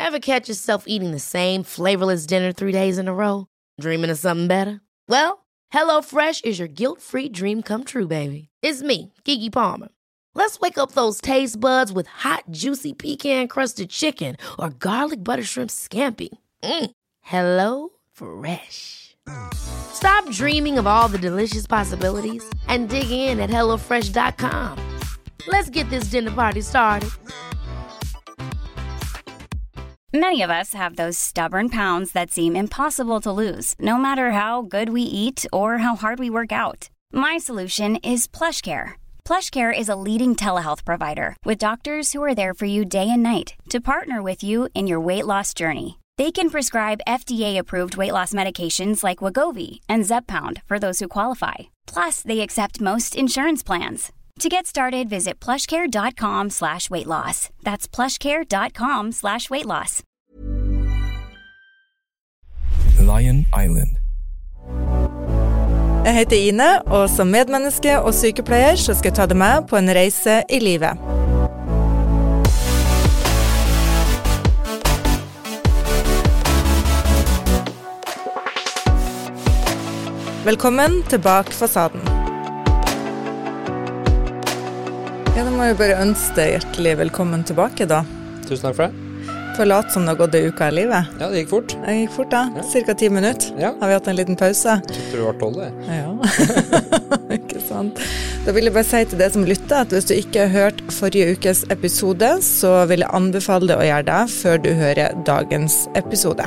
Ever catch yourself eating the same flavorless dinner 3 days in a row? Dreaming of something better? Well, HelloFresh is your guilt-free dream come true, baby. It's me, Keke Palmer. Let's wake up those taste buds with hot, juicy pecan-crusted chicken or garlic butter shrimp scampi. Hello Fresh. Stop dreaming of all the delicious possibilities and dig in at HelloFresh.com. Let's get this dinner party started. Many of us have those stubborn pounds that seem impossible to lose, no matter how good we eat or how hard we work out. My solution is PlushCare. PlushCare is a leading telehealth provider with doctors who are there for you day and night to partner with you in your weight loss journey. They can prescribe FDA-approved weight loss medications like Wegovy and Zepbound for those who qualify. Plus, they accept most insurance plans. To get started, visit plushcare.com/weightloss. That's plushcare.com/weightloss. Lion Island. Jeg heter Ine, og som medmenneske og sykepleier så skal jeg ta deg med på en reise i livet. Velkommen til Bak fasaden. Ja, da må jeg bare ønske deg hjertelig velkommen tilbake da. Tusen takk for det. Forlat som det har gått en uke av livet. Ja, det gikk fort. Det gikk fort da, cirka 10 minutter. Ja. Har vi hatt en liten pause. Jeg tror det var 12 det. Ja, ikke sant. Da vil jeg bare si til deg som lytter at hvis du ikke har hørt forrige ukes episode, så vil jeg anbefale deg å gjøre det før du hører dagens episode.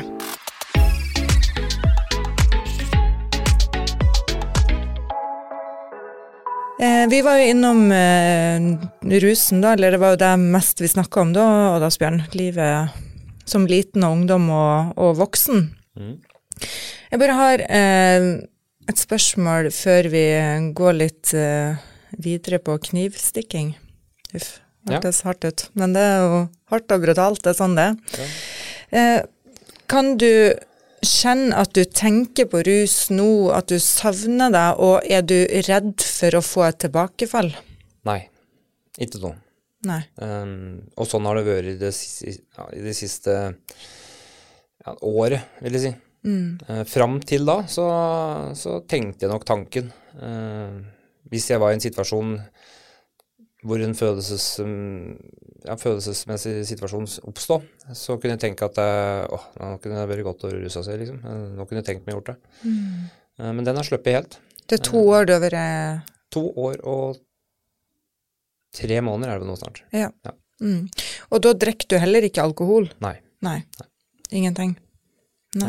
Vi var jo innom rusen da, eller det var jo det mest vi snakket om da, og da Asbjørn, livet som liten og ungdom og voksen. Jeg bare har et spørsmål før vi går litt videre på knivstikking. Uff, hørtes hardt ut, men det jo hardt og brutalt, det sånn det. Ja. Kan du kjenn at du tenker på rus nå, at du savner det, og du redd for å få et tilbakefall? Nei, ikke noe. Nei. Og sånn har det vært i det siste året, vil jeg si. Fram til da, så tenkte jeg nok tanken. Hvis jeg var i en situasjon hvor en følelsesmessig situasjon oppstod, så kunne jeg tenke at nå kunne det vært godt å rusa seg, liksom. Nå kunne jeg tenkt meg gjort det. Men den har sluppet helt. Det 2 år du har vært... 2 år og 3 måneder det nå snart. Ja. Og da drikker du heller ikke alkohol? Nei. Nei. Ingenting? Nei.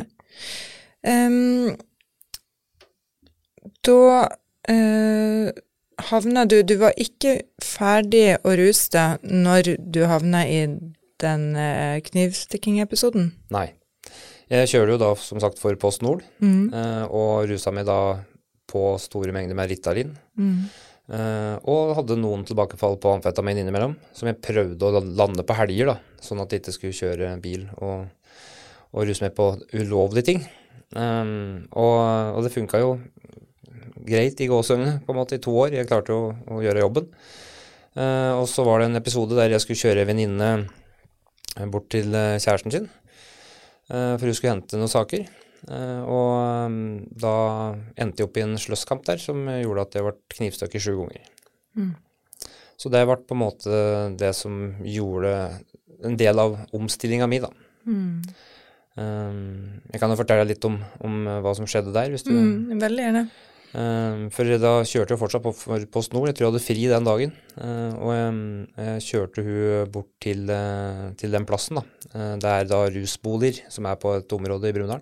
Da... havna du var ikke ferdig å ruse deg når du havna i den knivstikking-episoden? Nei. Jeg kjører jo da, som sagt, for Post Nord, og rusa meg da på store mengder med Ritalin, og hadde noen tilbakefall på amfetamin innimellom, som jeg prøvde å lande på helger da, sånn at jeg ikke skulle kjøre bil og ruse meg på ulovlige ting. Og det funket jo greit i gåsøgne, på en måte, i 2 år. Jeg klarte å gjøre jobben. Og så var det en episode der jeg skulle kjøre venninne bort til kjæresten sin, for hun skulle hente noen saker. Og da endte jeg opp i en sløsskamp der, som gjorde at jeg ble knivstøkket 7 ganger. Så det ble på en måte det som gjorde en del av omstillingen min da. Jeg kan jo fortelle litt om hva som skjedde der, hvis du... Veldig gjerne. For da kjørte jeg fortsatt på Post Nord. Jeg tror jeg hadde fri den dagen, og jeg kjørte hun bort til den plassen da. Det da rusboliger som på et område i Brumunddal.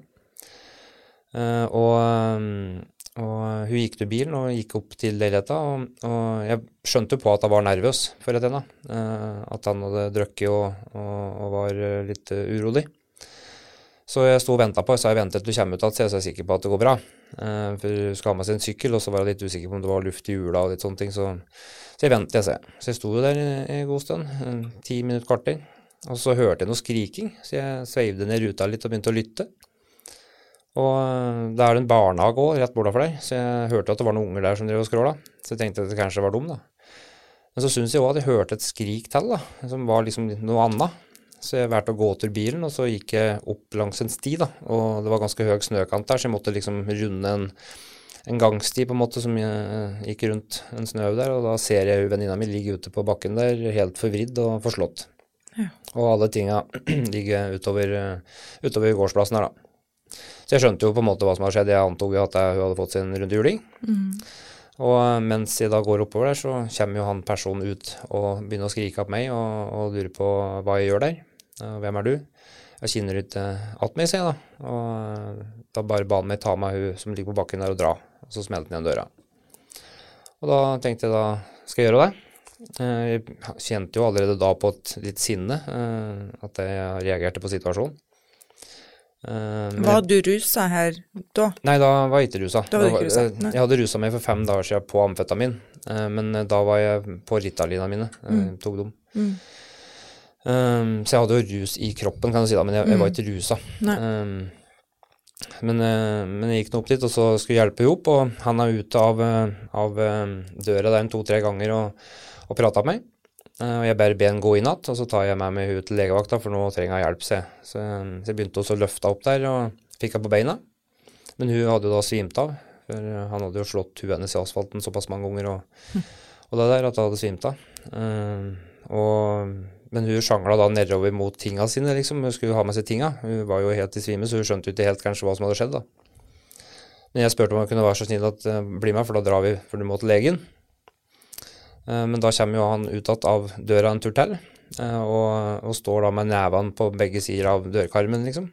Og hun gikk til bilen og gikk opp til leiligheten, og jeg skjønte på at han var nervøs for et enda, at han hadde drukket og var litt urolig. Så jeg stod og ventet på, så jeg ventet til du kommer ut at så jeg er sikker på at det går bra. For hun skal ha med seg en sykkel, og så var jeg litt usikker på om det var luft i hjula og litt sånne ting, så jeg ventet, Så jeg stod der en god stund, 10 minutter kvarter, og så hørte jeg noe skriking, så jeg sveivde ned ruta litt og begynte å lytte. Og det en barnehage også, rett borda for der, så jeg hørte at det var noen unger der som drev og skråla, så jeg tenkte at det kanskje var dem da. Men så synes jeg også at jeg hørte et skrik til da, som var liksom noe annet. Så jeg valgte å gå til bilen, og så gikk jeg opp langs en sti da, og det var ganske høy snøkant der, så jeg måtte liksom runde en gangsti på en måte som gikk rundt en snø der, og da ser jeg venninna mi ligge ute på bakken der, helt forvridd og forslått. Ja. Og alle tinga ligger utover gårdsplassen her da. Så jeg skjønte jo på en måte hva som hadde skjedd, jeg antog jo at hun hadde fått sin rundhjuling. Og mens jeg da går oppover der, så kommer jo han personen ut og begynner å skrike opp meg og lurer på hva jeg gjør der. Hvem du? Jeg kjenner ut at meg, sier jeg da. Og da bare ba han meg ta meg hun som ligger på bakken der og dra. Og så smelte han igjen døra. Og da tenkte jeg da, skal jeg gjøre det? Jeg kjente jo allerede da på et litt sinne, at jeg reagerte på situasjonen. Var du rusa her da? Nei, da var jeg ikke rusa. Da var du ikke rusa? Jeg hadde rusa meg for 5 dager siden på amfetamin, men da var jeg på Ritalina mine, tok dem. Så jeg hadde jo rus i kroppen, kan jeg si da, men jeg var ikke rusa. Men jeg gikk nå opp dit, og så skulle jeg hjelpe henne opp, og han ute av døra der 2-3 ganger og pratet med meg. Og jeg bare ber han gå inn natt, og så tar jeg med meg henne til legevakta, for nå trenger jeg hjelp, så jeg begynte også å løfte opp der, og fikk henne på beina. Men hun hadde jo da svimt av, for han hadde jo slått huet hennes i asfalten såpass mange ganger, og det der at hun hadde svimt av. Men hun sjangla da nedover mot tinga sine, liksom. Hun skulle ha med seg tinga. Hun var jo helt i svime, så hun skjønte ikke helt kanskje hva som hadde skjedd da. Men jeg spurte om hun kunne være så snill at bli med, for da drar vi, for du må til legen. Men da kommer jo han utad av døra en tur til, og står da med nevene på begge sider av dørkarmen, liksom.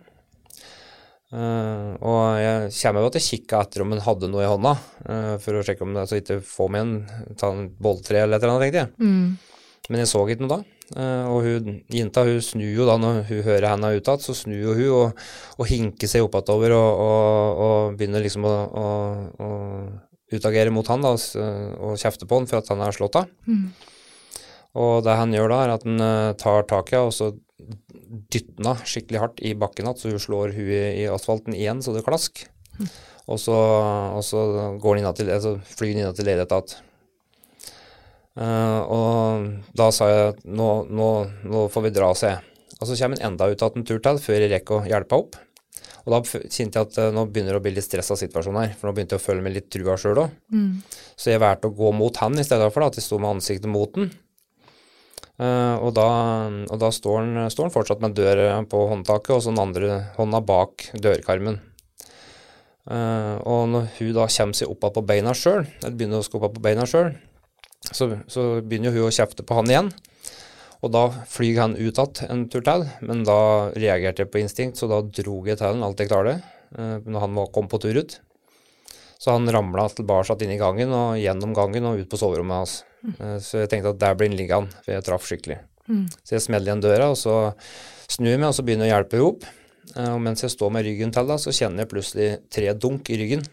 Og jeg kommer jo til å kikke etter om hun hadde noe i hånda, for å sjekke om det, så ikke få med ta en bolltre eller et eller annet, tenkte jeg. Men jeg så ikke noe da. Og jenta snur jo da, når hun hører henne utad, så snur jo hun og hinker seg oppatover og begynner liksom å utagere mot han da, og kjefte på han for at han har slått av. Og det han gjør da, er at han tar tak i henne, og så dytter han henne skikkelig hardt i bakken, så hun slår huet i asfalten igjen, så det klask. Og så går han flyr han inn til leiligheten. Og da sa jeg at nå får vi dra og se, og så kommer han enda ut av en tur til før jeg rekker å hjelpe opp, og da kjente jeg at nå begynner det å bli litt stresset situasjon her, for nå begynte jeg å føle meg litt trua selv også. Så jeg valgte å gå mot han i stedet for at jeg stod med ansiktet mot den, og da står han fortsatt med dør på håndtaket og så den andre hånda bak dørkarmen. Og når hun da kommer seg opp på beina selv, eller begynner å skå opp på beina selv, så begynner hun å kjefte på han igjen, og da flyr han utad en tur til, men da reagerte jeg på instinkt, så da drog jeg til han alt jeg klarte, når han kom på tur ut. Så han ramlet tilbake inn i gangen, og gjennom gangen og ut på soverommet hans. Så jeg tenkte at der blir han liggende, for jeg traff skikkelig. Så jeg smeller igjen døra, og så snur jeg meg, og så begynner jeg å hjelpe henne opp. Og mens jeg står med ryggen til da, så kjenner jeg plutselig 3 dunk i ryggen.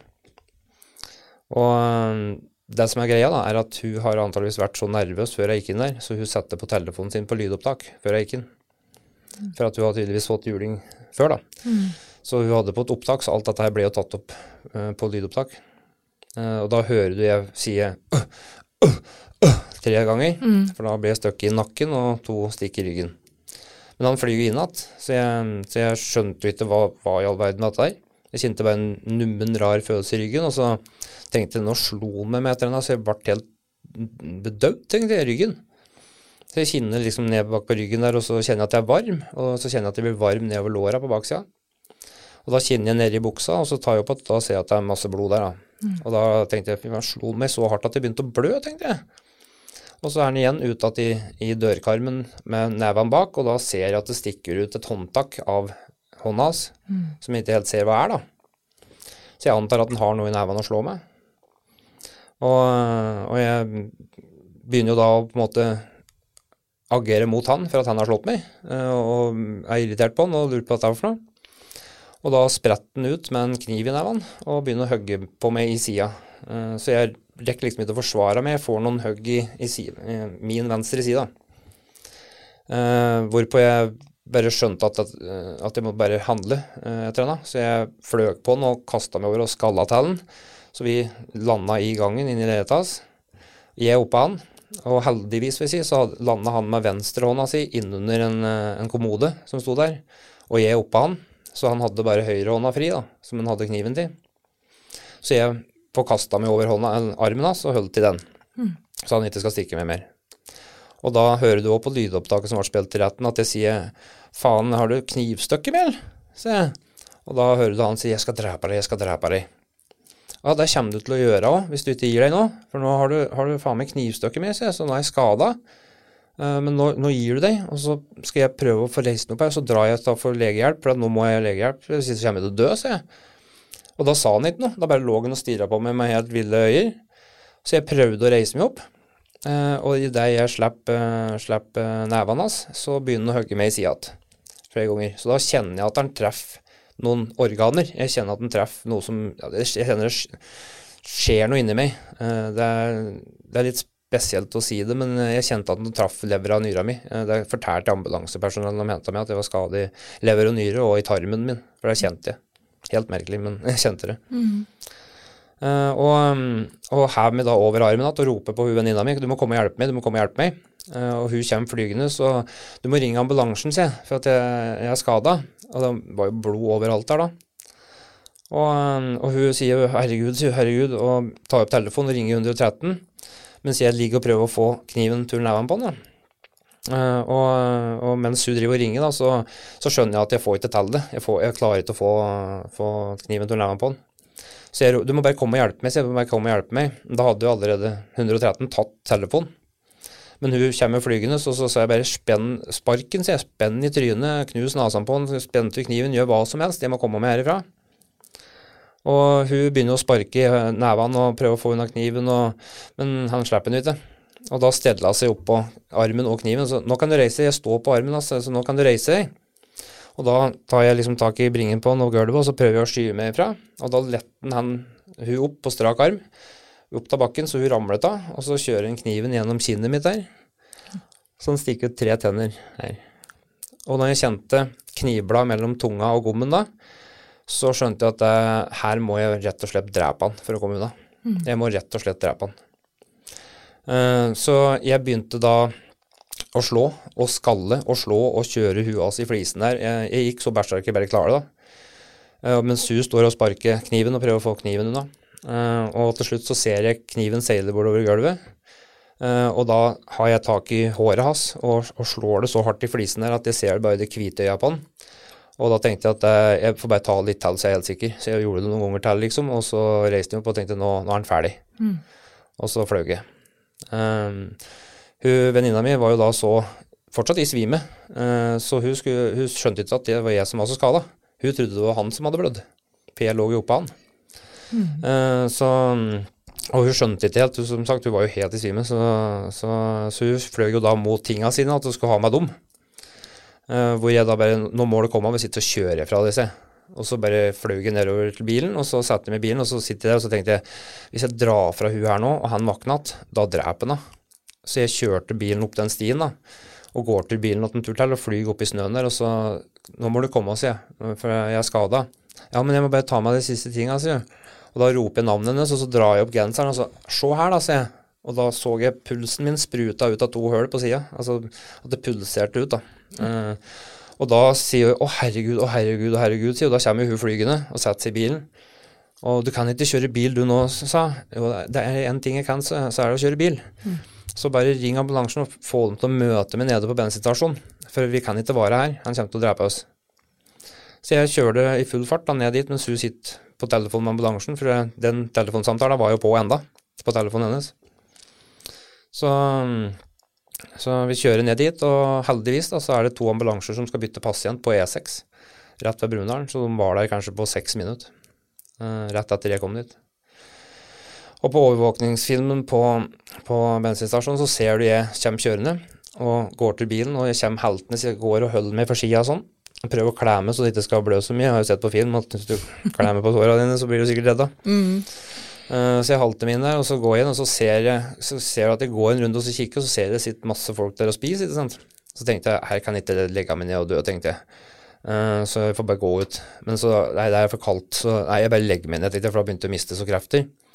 Og det som er greia da, er at hun har antageligvis vært så nervøs før jeg gikk inn der, så hun satte på telefonen sin på lydopptak før jeg gikk inn. For at hun hadde tydeligvis fått juling før da. Så hun hadde på et opptak, så alt dette her ble jo tatt opp på lydopptak. Og da hører du jeg sier 3 ganger, for da ble jeg støkk i nakken og 2 stikk i ryggen. Men han flyger inn att, så jeg skjønte jo ikke hva i all verden dette er. Jeg kjente bare en nummen, rar følelse i ryggen, og så tenkte jeg, nå slo han meg med etter henne, så jeg ble helt bedøvd, tenkte jeg, i ryggen. Så jeg kjenner liksom ned bak på ryggen der, og så kjenner jeg at jeg er varm, og så kjenner jeg at jeg blir varm ned over låra på baksida. Og da kjenner jeg ned i buksa, og så tar jeg opp at da ser jeg at det er masse blod der da. Og da tenkte jeg, han slo meg så hardt at jeg begynte å blø, tenkte jeg. Og så er han igjen utad i dørkarmen med neven bak, og da ser jeg at det stikker ut et håndtak av hånda hans, som jeg ikke helt ser hva er da. Så jeg antar at han har noe i neven å slå med. Og jeg begynner jo da å på en måte agere mot han for at han har slått meg, og er irritert på han og lurer på hva det er for noe. Og da spretter han ut med en kniv i neven og begynner å hugge på meg i sida. Så jeg rekker liksom ikke å forsvare meg, jeg får noen hugg i min venstre side. Hvorpå jeg bare skjønte at jeg måtte bare handle etter henne. Så jeg fløg på den og kastet meg over og skallet til den. Så vi landet i gangen inn i leiligheten hans. Jeg oppe han, Og heldigvis, vil jeg si, så landet han med venstre hånda si innunder en kommode som sto der, og jeg oppe han, så han hadde bare høyre hånda fri da, som han hadde kniven til. Så jeg forkastet meg over armen hans og holdt til den, så han ikke skal stikke meg mer. Og da hører du også på lydopptaket som var spilt til retten at jeg sier, faen, har du knivstøkke med, sier jeg. Og da hører du han si, jeg skal drepe deg. Ja, det kommer du til å gjøre også, hvis du ikke gir deg nå, for nå har du faen meg knivstøkke med, sier jeg, så nå er jeg skadet. Men nå gir du deg, og så skal jeg prøve å få reist meg opp her, så drar jeg for legehjelp, for nå må jeg ha legehjelp, for hvis jeg kommer til å dø, sier jeg. Og da sa han ikke noe, da bare lå han og stirret på meg med helt ville øyer, så jeg prøvde å reise meg opp, og i det jeg slapp nevene hans, så begynner han å hugge meg i siden flere ganger. Så da kjenner jeg at han treffer noen organer. Jeg kjenner at den treffer noe som, jeg kjenner det skjer noe inni meg. Det er litt spesielt å si det, men jeg kjente at den traff lever av nyra mi. Det fortalte ambulansepersonell om hentet meg at jeg var skadet i lever og nyre og i tarmen min, for det kjente jeg. Helt merkelig, men jeg kjente det. Og her med da over armen og roper på hun venninna mi, du må komme og hjelpe meg, og hun kommer flygende, så du må ringe ambulansen, sier jeg, for at jeg er skadet. Og det var jo blod overalt der da. Og hun sier, herregud, og tar opp telefonen og ringer 113, mens jeg ligger og prøver å få kniven til neven på den. Og mens hun driver og ringer da, så skjønner jeg at jeg får ikke til det. Jeg klarer ikke å få kniven til neven på den. Så jeg, du må bare komme og hjelpe meg, Da hadde jo allerede 113 tatt telefonen. Men hun kommer flygende, så sa jeg bare sparken, så jeg spenn i trynet, knus nasen på den, spenn til kniven, gjør hva som helst, jeg må komme meg herifra. Og hun begynner å sparke i nevene og prøve å få unna kniven, men han slipper den ikke. Og da steller han seg opp på armen og kniven, så nå kan du reise, jeg står på armen, altså, så nå kan du reise deg. Og da tar jeg liksom tak i bringen på den og gulvet, og så prøver jeg å skyve meg ifra, og da letter hun opp på strak arm, opp til bakken, så hun ramlet av, og så kjører hun kniven gjennom kinnet mitt der, så den stikker ut 3 tenner her. Og når jeg kjente knivblad mellom tunga og gommen da, så skjønte jeg at her må jeg rett og slett drepe han for å komme unna. Jeg må rett og slett drepe han. Så jeg begynte da å slå og skalle og slå og kjøre huet hans i flisen der. Jeg gikk så bæsj jeg bare klarer da. Mens hun står og sparker kniven og prøver å få kniven unna. Og til slutt så ser jeg kniven seile bortover gulvet, og da har jeg tak i håret hans og slår det så hardt i flisen der at jeg ser bare det hvite øya på den, og da tenkte jeg at jeg får bare ta litt til, så jeg er helt sikker, så jeg gjorde det noen ganger til liksom, og så reiste jeg opp og tenkte nå er han ferdig, og så fløg jeg. Venninna mi var jo da så fortsatt i svime, så hun skjønte ikke at det var jeg som var så skadet, hun trodde det var han som hadde blødd, for jeg lå jo oppe han. Og hun skjønte ikke helt, som sagt, hun var jo helt i svime, så hun fløy jo da mot tingene sine, at hun skulle ha meg dem. Hvor jeg da bare, nå må det komme, vi sitter og kjører fra det, og så bare fløy jeg nedover til bilen, og så satte jeg meg i bilen, og så sitter jeg der, og så tenkte jeg, hvis jeg drar fra hun her nå, og han vaknet, da dreper han da. Så jeg kjørte bilen opp den stien da, og går til bilen og en tur til, og flyg opp i snøen der, og så, nå må du komme, sier jeg, for jeg er skadet. Ja, men jeg må bare ta meg de siste tingene, sier jeg. Og da roper jeg navnet hennes, og så drar jeg opp genseren, og så, se her da, sier jeg. Og da så jeg pulsen min spruta ut av 2 høl på siden, altså at det pulserte ut da. Og da sier jeg, å herregud, sier, og da kommer hun flygende og setter seg i bilen. Og du kan ikke kjøre bil du nå, sa. Jo, det er en ting jeg kan, så er det å kjøre bil. Så bare ring ambulansen og få dem til å møte meg nede på bensinstasjonen, for vi kan ikke være her, han kommer til å drepe oss. Så jeg kjørte i full fart da ned dit, mens hun sitter på telefonen med ambulansen, for den telefonsamtalen var jo på enda, på telefonen hennes. Så vi kjører ned dit, og heldigvis da, så er det 2 ambulanser som skal bytte pasient på E6, rett ved Brunalen, så de var der kanskje på 6 minutter, rett etter jeg kom dit. Og på overvåkningsfilmen på bensinstasjonen så ser du jeg kommer kjørende, og går til bilen, og jeg kommer heltende, så jeg går og holder meg for siden sånn, og prøver å klemme så det ikke skal blø så mye. Jeg har jo sett på film at hvis du klemmer på sårene dine, så blir du sikkert redda. Så jeg halter meg inn der, og så går jeg inn, og så ser jeg at jeg går en runde og så kikker, og så ser jeg det sitter masse folk der og spiser, ikke sant? Så tenkte jeg, her kan jeg ikke legge meg ned og dø, tenkte jeg. Så jeg får bare gå ut. Men så, nei, det er for kaldt, så nei, jeg bare legger meg ned, tenkte jeg, for da begynte jeg å miste så krefter.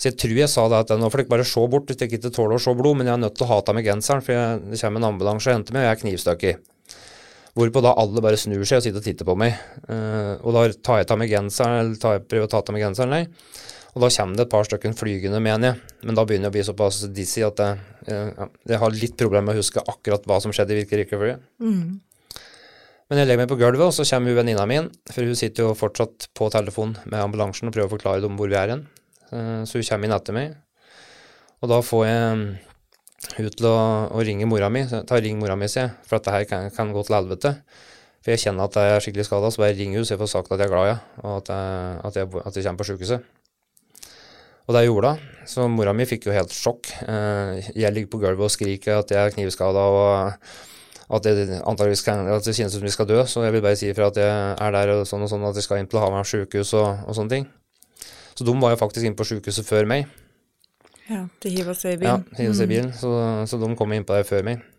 Så jeg tror jeg sa det at nå får dere bare se bort hvis dere ikke tåler å se blod, men jeg er nødt til å ha ta med genseren, for det kommer en ambulanse og henter meg, og jeg er knivstøkk i. Hvorpå da alle bare snur seg og sitter og titter på meg. Og da tar jeg ta med genseren, eller prøver å ta med genseren, nei. Og da kommer det et par stykker flygende, mener jeg. Men da begynner jeg å bli såpass dizzy at jeg har litt problemer med å huske akkurat hva som skjedde i hvilke rekkefølge. Men jeg legger meg på gulvet, og så kommer hun venninna min, for hun sitter jo fortsatt på telefon med ambulansen og prøver å forklare dem hvor vi er hen. Så hun kommer inn etter meg, og da får jeg ut til å ringe mora mi, ring mora mi, sier jeg, for at det her kan gå til helvete. For jeg kjenner at jeg er skikkelig skadet, så bare ringer hun, så jeg får sagt at jeg er glad, ja, og at jeg kommer på sykehuset. Og det gjorde hun, så mora mi fikk jo helt sjokk. Jeg ligger på gulvet og skriker at jeg er knivskadet, og at det antageligvis at det kjennes som vi skal dø, så jeg vil bare si fra at jeg er der og sånn, at jeg skal inn til Hamar sykehus og sånne ting. Så de var jo faktisk inn på sykehuset før meg. Ja, de hiver seg i bilen. Ja, hiver seg i bilen, så de kom inn på det før meg.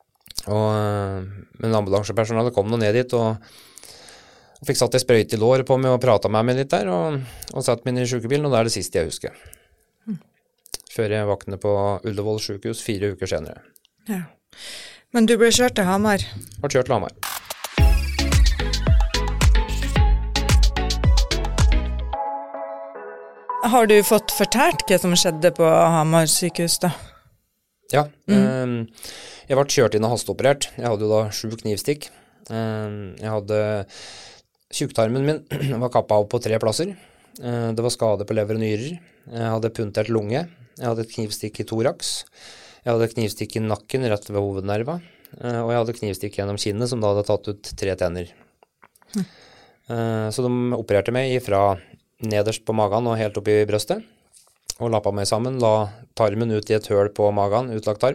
Men ambulansepersonalet kom nå ned dit, og fikk satt en sprøyte i låret på meg og pratet med meg litt der, og satt meg inn i sykebilen, og det er det siste jeg husker. Før jeg vaknet på Ullevål sykehus 4 uker senere. Ja. Men du ble kjørt til Hamar? Ble kjørt til Hamar. Har du fått fortalt hva som skjedde på Hamar sykehus da? Ja, jeg ble kjørt inn og hasteoperert. Jeg hadde jo da 7 knivstikk. Jeg hadde tjukktarmen min var kappet av på 3 plasser. Det var skade på lever og nyrer. Jeg hadde puntert lunge. Jeg hadde et knivstikk i thorax. Jeg hadde et knivstikk i nakken rett ved hovednerva. Og jeg hadde knivstikk gjennom kinnet som da hadde tatt ut 3 tenner. Så de opererte meg fra nederst på magen og helt opp i brøstet, og lappet meg sammen, la tarmen ut i et høl på magen, utlagt tarm.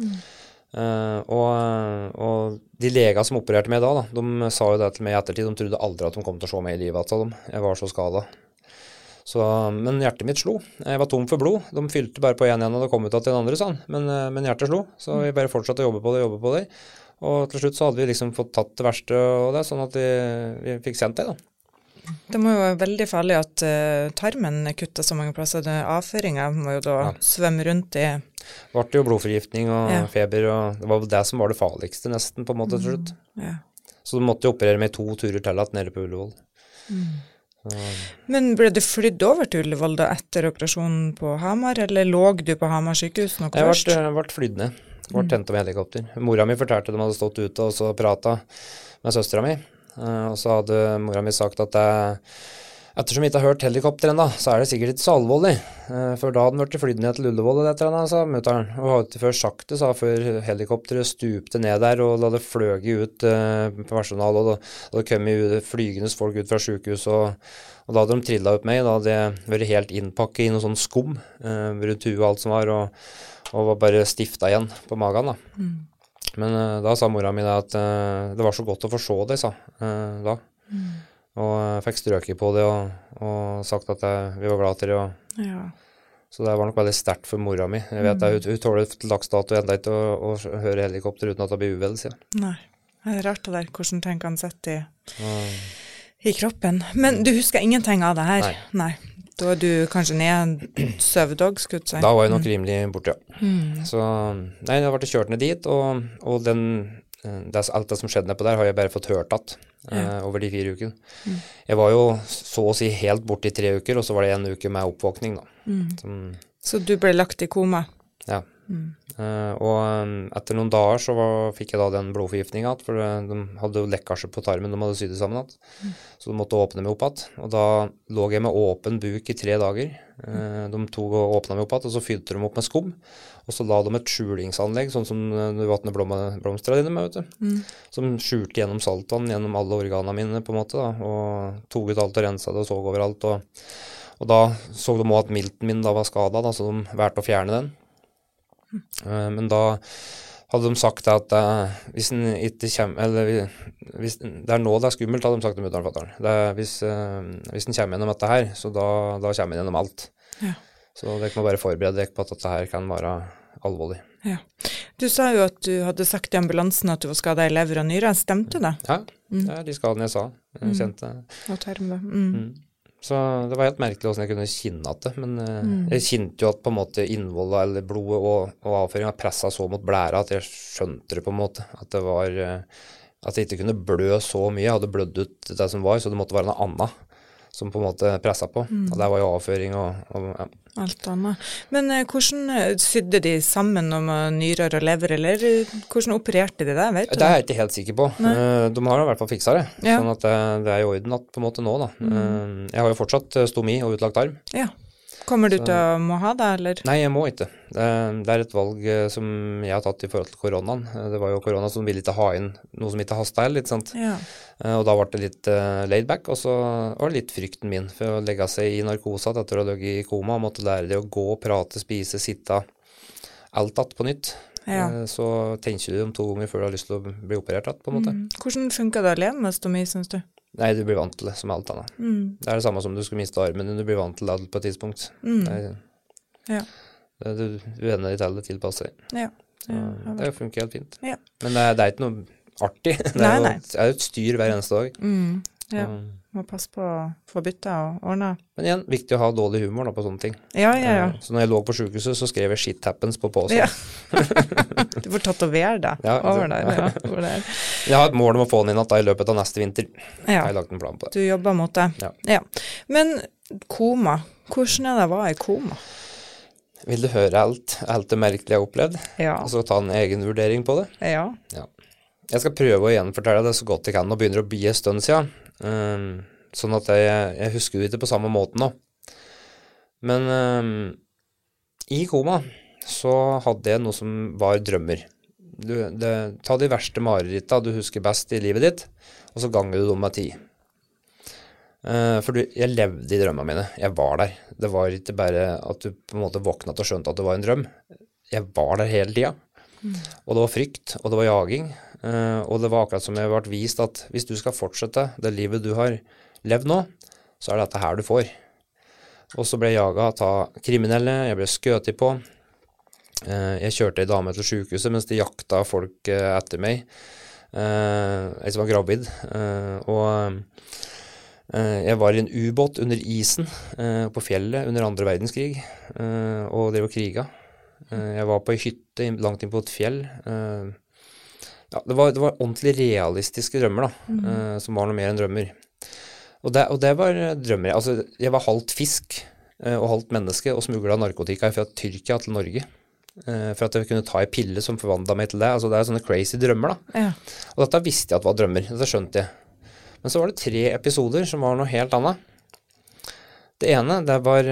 Og de leger som opererte meg da, de sa jo det til meg i ettertid, de trodde aldri at de kom til å se meg i livet, sa de. Jeg var så skadet. Men hjertet mitt slo. Jeg var tom for blod. De fylte bare på en og det kom ut til den andre, sånn. Men hjertet slo, så vi bare fortsatte å jobbe på det. Og til slutt så hadde vi liksom fått tatt det verste og det, sånn at vi fikk sendt det da. Det må jo være veldig farlig at tarmen kuttet så mange plasser. Avføringen må jo da svømme rundt i. Det ble jo blodforgiftning og feber, og det var det som var det farligste nesten på en måte til slutt. Ja. Så de måtte jo operere med 2 turer til at nede på Ullevål. Men ble du flydd over til Ullevål da etter operasjonen på Hamar, eller lå du på Hamar sykehus nok først? Jeg ble flydd ned. Jeg ble hentet med helikopter. Mora mi fortalte at de hadde stått ute og så pratet med søstera mi. Og så hadde mora mi sagt at ettersom vi ikke har hørt helikopter ennå, så er det sikkert ikke så alvorlig. For da hadde den vært flydd ned til Ullevål og dette, sa mutteren. Og hadde ikke først sagt det, før helikopteret stupte ned der, og da hadde fløget ut personal, og da hadde kommet flygende folk ut fra sykehus, og da hadde de trillet ut meg. Da hadde jeg vært helt innpakket i noe sånn skum rundt huet og alt som var, og var bare stiftet igjen på magen da. Men da sa mora mi at det var så godt å få se det, sa da. Og jeg fikk strøket på det og sagt at vi var glad til det. Så det var nok veldig sterkt for mora mi. Jeg vet at hun tåler til dagsdato enda ikke å høre helikopter uten at det blir uvel, sier jeg. Nei, det er rart det der, hvordan ting kan sette i kroppen. Men du husker ingenting av det her? Nei. Da er du kanskje nedsøvd også, skulle du si. Da var jeg nok rimelig borte, ja. Så, nei, jeg ble kjørt ned dit, og alt det som skjedde ned på der har jeg bare fått hørt over de 4 ukene. Jeg var jo så å si helt borte i 3 uker, og så var det 1 uke med oppvåkning da. Så du ble lagt i koma? Ja. Og etter noen dager så fikk jeg da den blodforgiftningen, for de hadde jo lekkasje på tarmen, de hadde sydd det sammen, så de måtte åpne meg opp igjen, og da lå jeg med åpen buk i 3 dager. De tok og åpnet meg opp igjen, og så fylte de opp med skum, og så la de et skjulingsanlegg, sånn som du vattner blomstret dine med, vet du, som skjulte gjennom saltvann, gjennom alle organene mine på en måte da, og tok ut alt og renset det og så overalt, og da så de også at milten min da var skadet, da, så de valgte å fjerne den. Men da hadde de sagt at hvis den ikke kommer, eller hvis det er nå det er skummelt, hadde de sagt til mutteren og fatteren. Hvis den kommer gjennom dette her, så da kommer den gjennom alt. Ja. Så dere må bare forberede dere på at dette her kan være alvorlig. Ja. Du sa jo at du hadde sagt i ambulansen at du var skadet i lever og nyre. Stemte det? Ja, det er de skadene jeg sa. Jeg kjente. Og tarm da. Så det var helt merkelig hvordan jeg kunne kjenne at det, men jeg kjente jo at på en måte innvoldet eller blodet og avføringen var presset så mot blæra at jeg skjønte det på en måte, at det var, at jeg ikke kunne blø så mye, jeg hadde blødd ut det som var, så det måtte være noe annet som på en måte presset på, og der var jo avføring og ja. Alt annet. Men hvordan sydde de sammen om nyrer og lever, eller hvordan opererte de det, vet du? Det er jeg ikke helt sikker på. De har i hvert fall fikset det, sånn at det i orden at på en måte nå da. Jeg har jo fortsatt stomi og utlagt arm. Ja. Kommer du til å må ha det, eller? Nei, jeg må ikke. Det et valg som jeg har tatt i forhold til koronaen. Det var jo korona som ville ikke ha inn noe som ikke hastet heller, ikke sant? Ja. Og da var det litt laid back, og så var det litt frykten min for å legge seg i narkose etter å ligge i koma, og måtte lære det å gå, prate, spise, sitte, alt att på nytt. Ja. Så tenker du om 2 ganger før du har lyst til å bli operert på en måte. Hvordan funker det å leve med stomi, synes du? Nei, du blir vant til det, som alt annet. Det det samme som du skulle miste armen, du blir vant til det på et tidspunkt. Du venner deg til det, tilpasser deg. Ja. Det funker helt fint. Ja. Men det ikke noe artig. Det jo et styr hver eneste dag. Ja, må passe på å få bytte og ordne. Men igjen, viktig å ha dårlig humor da, på sånne ting. Ja. Så når jeg lå på sykehuset, så skrev jeg shit happens på påsen. Ja. Du får tatovere det over der. Jeg har et mål om å få den inn at da i løpet av neste vinter. Jeg har lagt en plan på det. Du jobber mot det. Ja. Men koma, hvordan det var i koma? Vil du høre alt det merkelige jeg har opplevd? Ja. Og så ta en egen vurdering på det? Ja. Jeg skal prøve å gjenfortelle det så godt jeg kan, og begynner å bli en stund siden. Sånn at jeg husker det ikke på samme måte nå. Men i koma så hadde jeg noe som var drømmer. Ta de verste marerittene du husker best i livet ditt, og så ganger du dem med 10. For jeg levde i drømmene mine. Jeg var der. Det var ikke bare at du på en måte våknet og skjønte at det var en drøm. Jeg var der hele tiden. Og det var frykt, og det var jaging. Og det var akkurat som jeg ble vist at hvis du skal fortsette det livet du har levd nå, så det dette her du får. Og så ble jeg jaget av kriminelle, jeg ble skjøtet på. Jeg kjørte en dame til sykehuset mens de jakta folk etter meg. Jeg som var gravid. Jeg var i en ubåt under isen på fjellet under 2. verdenskrig, og det var kriga. Jeg var på en hytte langt inn på et fjell. Det var ordentlig realistiske drømmer da, som var noe mer enn drømmer. Og det var drømmer. Altså, jeg var halvt fisk og halvt menneske og smuglet narkotika fra Tyrkia til Norge. For at jeg kunne ta en pille som forvandlet meg til det. Altså, det sånne crazy drømmer da. Ja. Og dette visste jeg at var drømmer, det skjønte jeg. Men så var det 3 episoder som var noe helt annet. Det ene var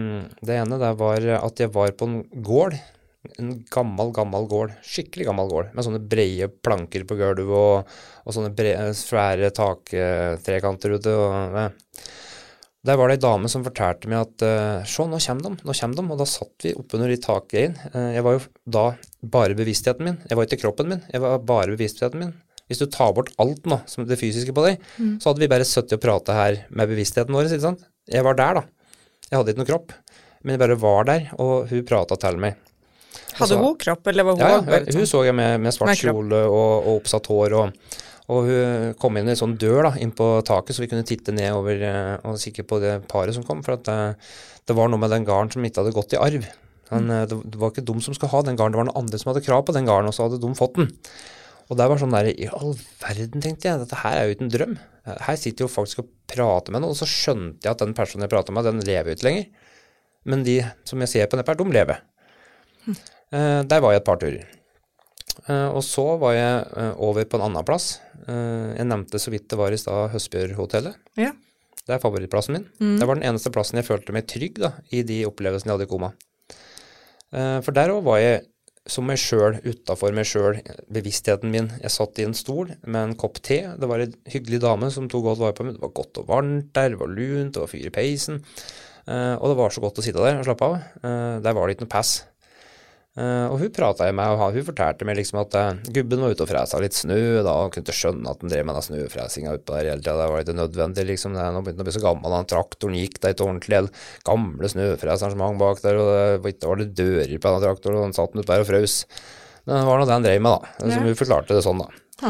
at jeg var på en gård, en gammel gård, skikkelig gammel gård, med sånne brede planker på gulvet og sånne svære taktrekanter ute. Der var det en dame som fortalte meg at «Se, nå kommer de», og da satt vi oppe under de takgreiene. Jeg var jo da bare bevisstheten min, jeg var ikke kroppen min, jeg var bare bevisstheten min. Hvis du tar bort alt nå, som det fysiske på deg, så hadde vi bare suttet og pratet her med bevisstheten vår, ikke sant? Jeg var der da. Jeg hadde ikke noe kropp, men jeg bare var der, og hun pratet til meg. Hadde hun kropp, eller var hun? Ja, hun så jeg med svart kjole og oppsatt hår, og hun kom inn i en sånn dør da, inn på taket, så vi kunne titte ned over og kikke på det paret som kom, for at det var noe med den garden som ikke hadde gått i arv. Det var ikke de som skulle ha den garden, det var noen andre som hadde krav på den garden, og så hadde de fått den. Og det var sånn der, i all verden tenkte jeg, dette her jo ikke en drøm. Her sitter jo faktisk og prater med noen, og så skjønte jeg at den personen jeg prater med, den lever jo ikke lenger. Men de som jeg ser på neppe, de lever. Der var jeg et par turer. Og så var jeg over på en annen plass. Jeg nevnte så vidt det var i sted Høstbjørhotellet. Ja. Det favorittplassen min. Det var den eneste plassen jeg følte meg trygg da, i de opplevelsene jeg hadde i koma. For der også var jeg som meg selv, utenfor meg selv, bevisstheten min. Jeg satt i en stol med en kopp te. Det var en hyggelig dame som tok godt vare på meg. Det var godt og varmt der, det var lunt, det var fyr i peisen. Og det var så godt å sitte der og slappe av. Der var det ikke noe pass. Og hun pratet med meg, og hun fortalte meg liksom at gubben var ute og fresa litt snø, da, og kunne ikke skjønne at den drev med den snøfresinga oppe der hele tiden. Det var ikke nødvendig, liksom. Nå begynte å bli så gammel, den traktoren gikk der ikke ordentlig, gamle snøfreseren som hang bak der, og det var det dører på den traktoren, og den satt den ut der og frøs. Men det var noe det han drev med da, som hun forklarte det sånn da. Og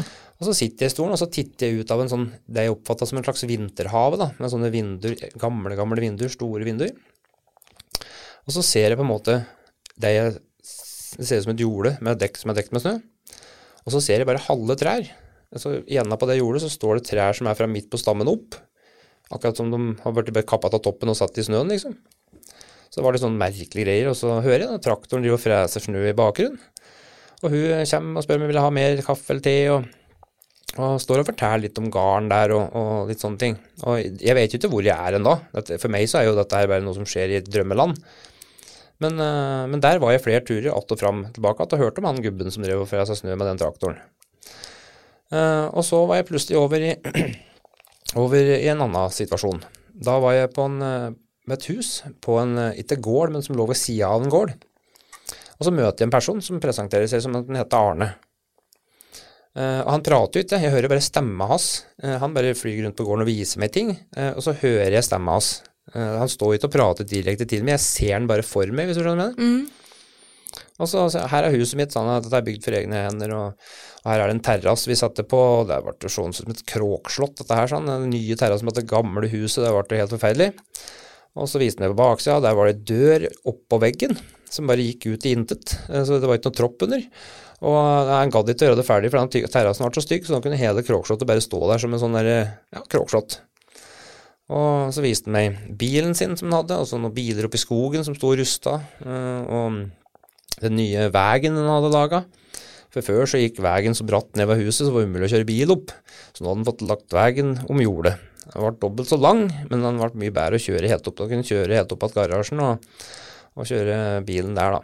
Og så sitter jeg i stolen, og så titter jeg ut av en sånn, det jeg oppfattet som en slags vinterhave da, med sånne vinduer, gamle vinduer, store vinduer. Og så ser jeg på en måte, det ser ut som et jorde som er dekt med snø, og så ser jeg bare halve trær. Så i enden på det jordet så står det trær som er fra midt på stammen opp, akkurat som de har vært bare kappet av toppen og satt i snøen liksom. Så det var litt sånn merkelige greier, og så hører jeg da, traktoren driver og freser snø i bakgrunnen. Og hun kommer og spør om jeg vil ha mer kaffe eller te, og står og forteller litt om garden der, og litt sånne ting. Og jeg vet jo ikke hvor jeg er enda. For meg så er jo dette her bare noe som skjer i et drømmeland. Men der var jeg flere turer, att og fram tilbake, og hørte om han gubben som drev og freset snø med den traktoren. Og så var jeg plutselig over i en annen situasjon. Da var jeg på med et hus, på ikke gård, men som lå ved siden av en gård. Og så møter jeg en person som presenterer seg som at han heter Arne. Og han prater jo ikke, jeg hører bare stemmen hans. Han bare flyger rundt på gården og viser meg ting, og så hører jeg stemmen hans. Han står ikke og prater direkte til meg, jeg ser han bare for meg, hvis du skjønner med det. Og så her er huset mitt, sånn at det er bygd for egne hender, og her er det en terrasse vi satte på, og det ble sånn som et kråkslott, dette her sånn, den nye terrassen med det gamle huset, det ble helt forferdelig. Og så viste han meg på baksida, der var det dør oppå veggen, som bare gikk ut i intet, så det var ikke noe tropp under. Og han gadd ikke å gjøre det ferdig, for den terrassen var så stygg, så da kunne hele kråkslottet bare stå der som en sånn der, kråkslott. Og så viste han meg bilen sin som han hadde, og så noen biler oppe i skogen som stod rustet, og den nye veien han hadde laget. For før så gikk veien så bratt ned ved huset, så var det umulig å kjøre bil opp. Så nå hadde han fått lagt veien om jordet. Den var dobbelt så lang, men den var mye bedre å kjøre helt opp. Da kunne kjøre helt opp av garasjen og kjøre bilen der da.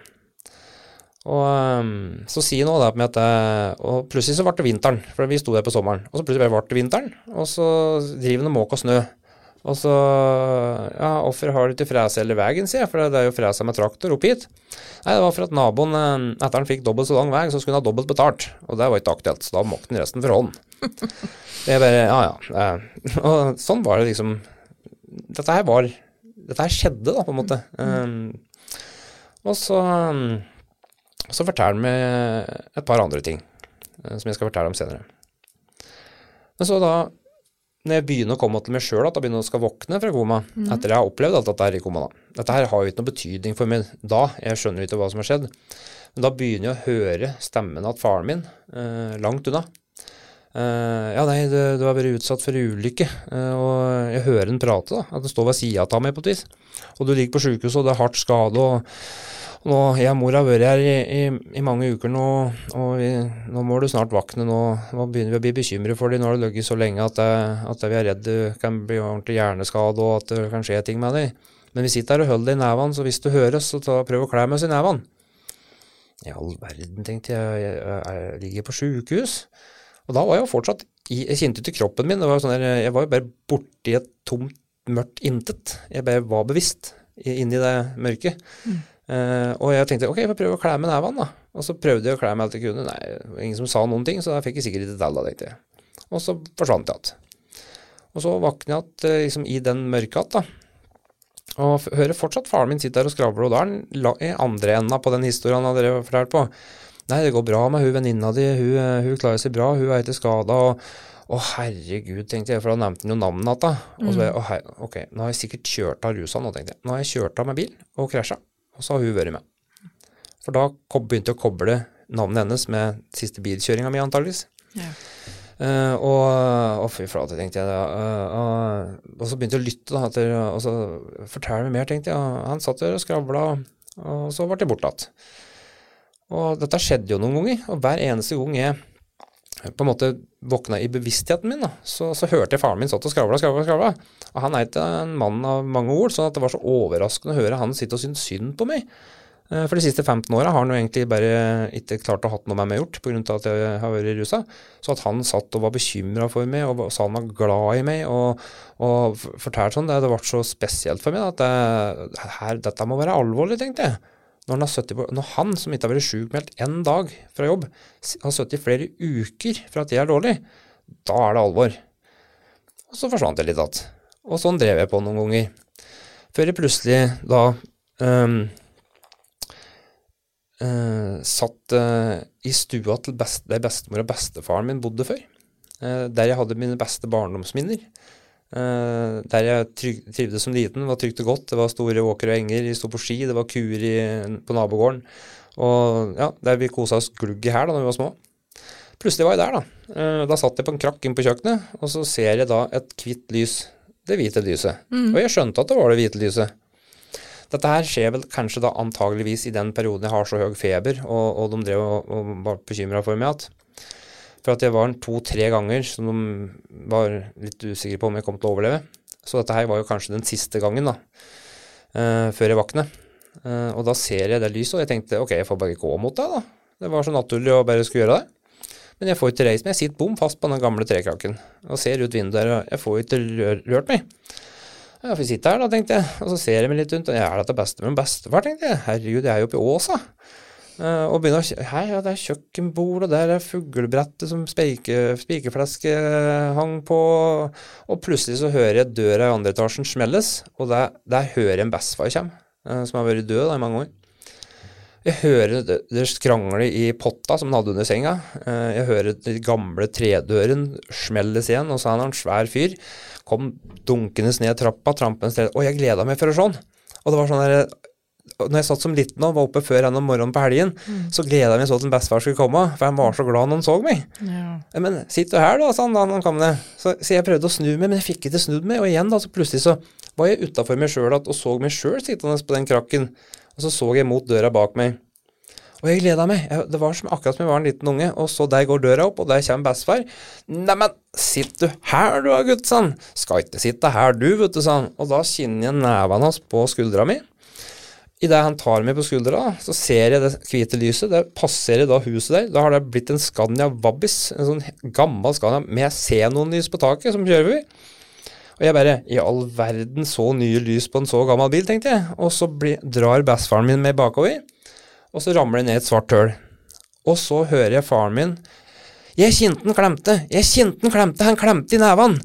Og så sier han også da med at og plutselig så ble det vinteren, for vi stod der på sommeren. Og så plutselig ble det vinteren, og så driver han og måker snø. Og så, hvorfor har du ikke frese hele veien, sier jeg, for det er jo frese med traktor opp hit. Nei, det var for at naboen, etter han fikk dobbelt så lang vei, så skulle han ha dobbelt betalt. Og det var ikke aktuelt, så da måkte han resten for hånd. Det er bare, og sånn var det liksom, dette her skjedde da, på en måte. Og så forteller han meg et par andre ting, som jeg skal fortelle om senere. Men så da, når jeg begynner å komme til meg selv, da begynner jeg å våkne fra koma, etter jeg har opplevd alt dette her i koma da. Dette her har jo ikke noe betydning for meg da, jeg skjønner ikke hva som har skjedd. Men da begynner jeg å høre stemmen av faren min, langt unna. Nei, du har vært utsatt for ulykke, og jeg hører den prate da, at det står ved siden av meg på et vis. Og du ligger på sykehuset, og det er hardt skade, og nå, jeg og mor har vært her i mange uker nå, og nå må du snart vakne, nå begynner vi å bli bekymret for deg, nå har du ligget så lenge at vi er redd du kan bli ordentlig hjerneskade, og at det kan skje ting med deg. Men vi sitter her og holder deg i nevene, så hvis du høres, så prøv å klæ med oss i nevene. I all verden, tenkte jeg ligger på sykehus. Og da var jeg jo fortsatt, jeg kjente ikke kroppen min, det var sånn der, jeg var jo bare borte i et tomt, mørkt intet. Jeg bare var bevisst inni det mørket. Og jeg tenkte, ok, jeg får prøve å klæ med nevene da. Og så prøvde jeg å klæ med alt jeg kunne. Nei, det var ingen som sa noen ting, så da fikk jeg sikkert ikke til da, tenkte jeg. Og så forsvant jeg alt. Og så vaknet jeg liksom, i den mørket da. Og hører fortsatt faren min sitte der og skravler, og da er han i andre enden på den historien han hadde fortalt på. Nei, det går bra med hun venninna di, hun klarer seg bra, hun er ikke skadet, og herregud, tenkte jeg, for da nevnte han jo navnet da. Og så ok, nå har jeg sikkert kjørt av rusa nå, tenkte jeg. Nå har jeg kjørt av med bil og krasjet. Og så har hun vært med. For da begynte jeg å koble navnet hennes med siste bilkjøringen min antageligvis. Ja. Og fy flate, tenkte jeg. Og så begynte jeg å lytte da, og så forteller meg mer, tenkte jeg. Han satt der og skravlet, og så ble det bortlatt. Og dette skjedde jo noen ganger, og hver eneste gang jeg på en måte våknet i bevisstheten min, da, så hørte jeg faren min satt og skravlet. Og han er ikke en mann av mange ord, sånn at det var så overraskende å høre han sitte og synes synd på meg. For de siste 15 årene har han jo egentlig bare ikke klart å ha noe med meg gjort, på grunn av at jeg har vært i rusa. Så at han satt og var bekymret for meg, og sa han var glad i meg, og fortalte sånn, det ble så spesielt for meg, at dette må være alvorlig, tenkte jeg. Når han som ikke har vært sykmeldt en dag fra jobb, har sittet i flere uker for at jeg er dårlig, da er det alvor. Og så forsvant jeg litt att. Og sånn drev jeg på noen ganger. Før jeg plutselig da satt i stua til der bestemor og bestefaren min bodde før. der jeg hadde mine beste barndomsminner. Der jeg trivdes som liten, var trygt og godt. Det var store åker og enger, vi stod på ski, det var kuer på nabogården. Og ja, der vi koset oss glugg i her da når vi var små. Plutselig var jeg der da. Da satt jeg på en krakk inn på kjøkkenet, og så ser jeg da et hvitt lys, det hvite lyset. Og jeg skjønte at det var det hvite lyset. Dette her skjer vel kanskje da antageligvis i den perioden jeg har så høy feber, og de drev og var bekymret for meg for at jeg var 2-3 ganger som de var litt usikre på om jeg kom til å overleve. Så dette her var jo kanskje den siste gangen da, før jeg vaknet. Og da ser jeg det lyset, og jeg tenkte, ok, jeg får bare gå mot det da. Det var så naturlig å bare skulle gjøre det. Men jeg får ikke reist meg, jeg sitter bom fast på den gamle trekrakken, og ser ut vinduet der, og jeg får ikke rørt meg. Jeg får sitte her da, tenkte jeg, og så ser jeg meg litt rundt, og jeg dette beste med bestefar, tenkte jeg. Herregud, jeg jo oppe i Åsa. Og begynner å, hei, ja, det kjøkkenbord, og der fuglebrettet som spikerfleske hang på, og plutselig så hører jeg døra i andre etasjen smelles, og der hører jeg en bestefar komme, som har vært død da, i mange år. Jeg hører det skrangler i potta som han hadde under senga. Jeg hører de gamle tredøren smelles igjen, og så han en svær fyr. Kom dunkenes ned trappa, trampens ned, og jeg gledet meg for å sånn. Og det var sånn der, når jeg satt som liten og var oppe før en om morgenen på helgen, så gledet jeg meg så til en bestefar skulle komme, for han var så glad når han så meg. Ja. Men sitt du her da, sa han da han kom ned. Så jeg prøvde å snu meg, men jeg fikk ikke snudd meg, og igjen da, så plutselig så var jeg utenfor meg selv og så meg selv sittende på den krakken. Og så jeg mot døra bak meg. Og jeg gledet meg. Det var akkurat som jeg var en liten unge. Og så der går døra opp, og der kommer bestefar. Neimen, sitt du her du, gutt, sann. Skal ikke sitte her du, vet du, sann. Og da kjenner jeg nevene hans på skuldra mi. I det han tar meg på skuldra, så ser jeg det hvite lyset. Der passerer da huset der. Da har det blitt en Scania Vabis, en sånn gammel Scania med xenonlys på taket som kjører vi. Og jeg bare, i all verden, så nye lys på en så gammel bil, tenkte jeg. Og så drar bestefaren min med bakover, og så ramler jeg ned et svart høl. Og så hører jeg faren min, jeg kjente den klemte, han klemte i neven.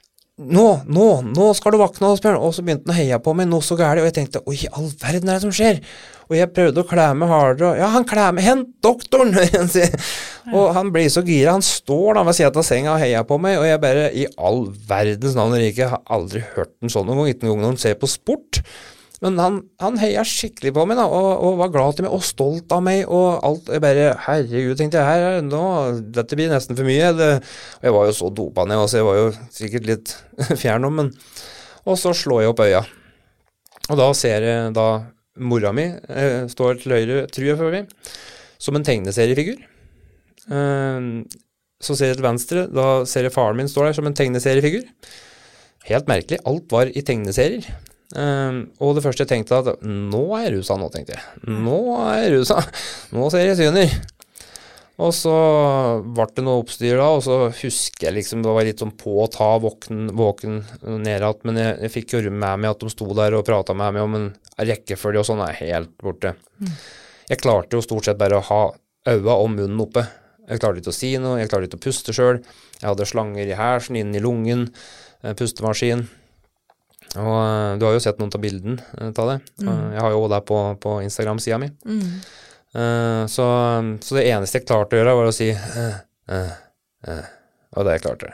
Nå skal du vakne, og så begynte han å heie på meg, noe så gærlig, og jeg tenkte, oi, all verden er det som skjer? Og jeg prøvde å klemme hardere, og ja, han klemmer, hent doktoren, og han blir så gira, han står da ved siden av senga og heier på meg, og jeg bare, i all verdens navn og rike, har aldri hørt den sånn noen gang, ikke noen gang når han ser på sport, men han heier skikkelig på meg da, og var glad til meg, og stolt av meg, og alt, jeg bare, herregud, tenkte jeg, dette blir nesten for mye, og jeg var jo så dopa ned, så jeg var jo sikkert litt fjern om, men, og så slår jeg opp øya, og da ser jeg da, mora mi står til høyre, tror jeg for meg, som en tegneseriefigur. Så ser jeg til venstre, da ser jeg faren min står der som en tegneseriefigur. Helt merkelig, alt var i tegneserier. Og det første jeg tenkte at, nå er jeg rusa nå, tenkte jeg. Nå ser jeg syner. Og så ble det noe oppstyr da, og så husker jeg liksom, det var litt sånn på å ta våken nedat, men jeg fikk jo med meg at de sto der og pratet med meg om en rekkefølge og sånn er helt borte. Jeg klarte jo stort sett bare å ha øynene og munnen oppe. Jeg klarte ikke å si noe, jeg klarte ikke å puste selv. Jeg hadde slanger i hersen, inn i lungen, pustemaskin. Og du har jo sett noen av bilden av det. Jeg har jo det på Instagram-siden min. Så det eneste jeg klarte å gjøre var å si og det jeg klarte.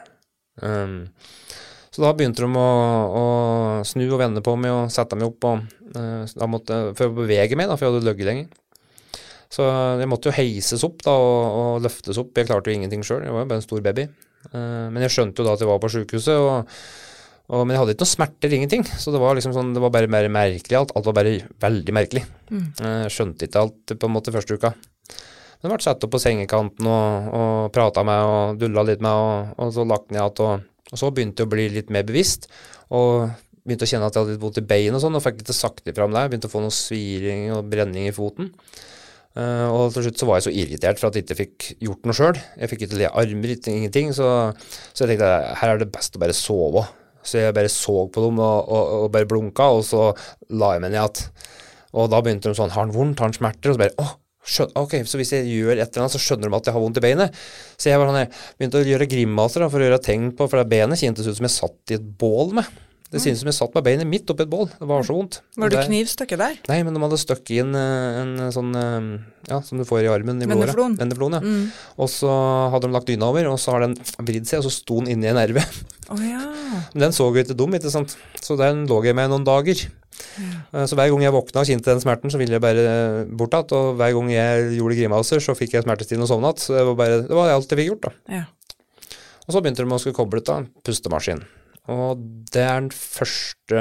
Så da begynte de å snu og vende på meg og sette meg opp da for å bevege meg da, for jeg hadde løgget lenger. Så jeg måtte jo heises opp da og løftes opp. Jeg klarte jo ingenting selv, jeg var jo bare en stor baby. Men jeg skjønte jo da at jeg var på sykehuset men jeg hadde ikke noe smerter, ingenting. Så det var liksom sånn, det var bare mer merkelig alt var bare veldig merkelig. Jeg skjønte ikke alt på en måte første uka. Men jeg ble satt opp på sengekanten og pratet med og dullet litt med og så lagt ned og så begynte jeg å bli litt mer bevisst og begynte å kjenne at jeg hadde litt vondt i bein og sånn, og fikk ikke sagt det frem der. Begynte å få noe sviring og brenning i foten. Og til slutt så var jeg så irritert for at jeg ikke fikk gjort noe selv. Jeg fikk ikke le armer, ingenting, så jeg tenkte, her er det best å bare sove. Så jeg bare så på dem og bare blunka, og så la jeg meg ned igjen. Og da begynte de sånn, har han vondt, har han smerter? Og så bare, ok, så hvis jeg gjør et eller annet, så skjønner de at jeg har vondt i beinet. Så jeg begynte å gjøre grimaser for å gjøre ting på, for det benet kjentes ut som jeg satt i et bål med. Det synes som jeg satt med beinet midt oppi et bål. Det var så vondt. Var du knivstøkket der? Nei, men de hadde støkket inn en sånn, som du får i armen i blodet. Venneflon, ja. Og så hadde de lagt dyna over, og så har den vridd seg, og så sto den inne i en nerve. Men den så jo ikke dum, ikke sant? Så den lå jeg med noen dager. Så hver gang jeg våkna og kjente den smerten, så ville jeg bare bortatt, og hver gang jeg gjorde grimaser, så fikk jeg smertestillende og sovnet, så det var alt jeg fikk gjort da. Og så begynte de å skulle koble ut pustemaskin, og det den første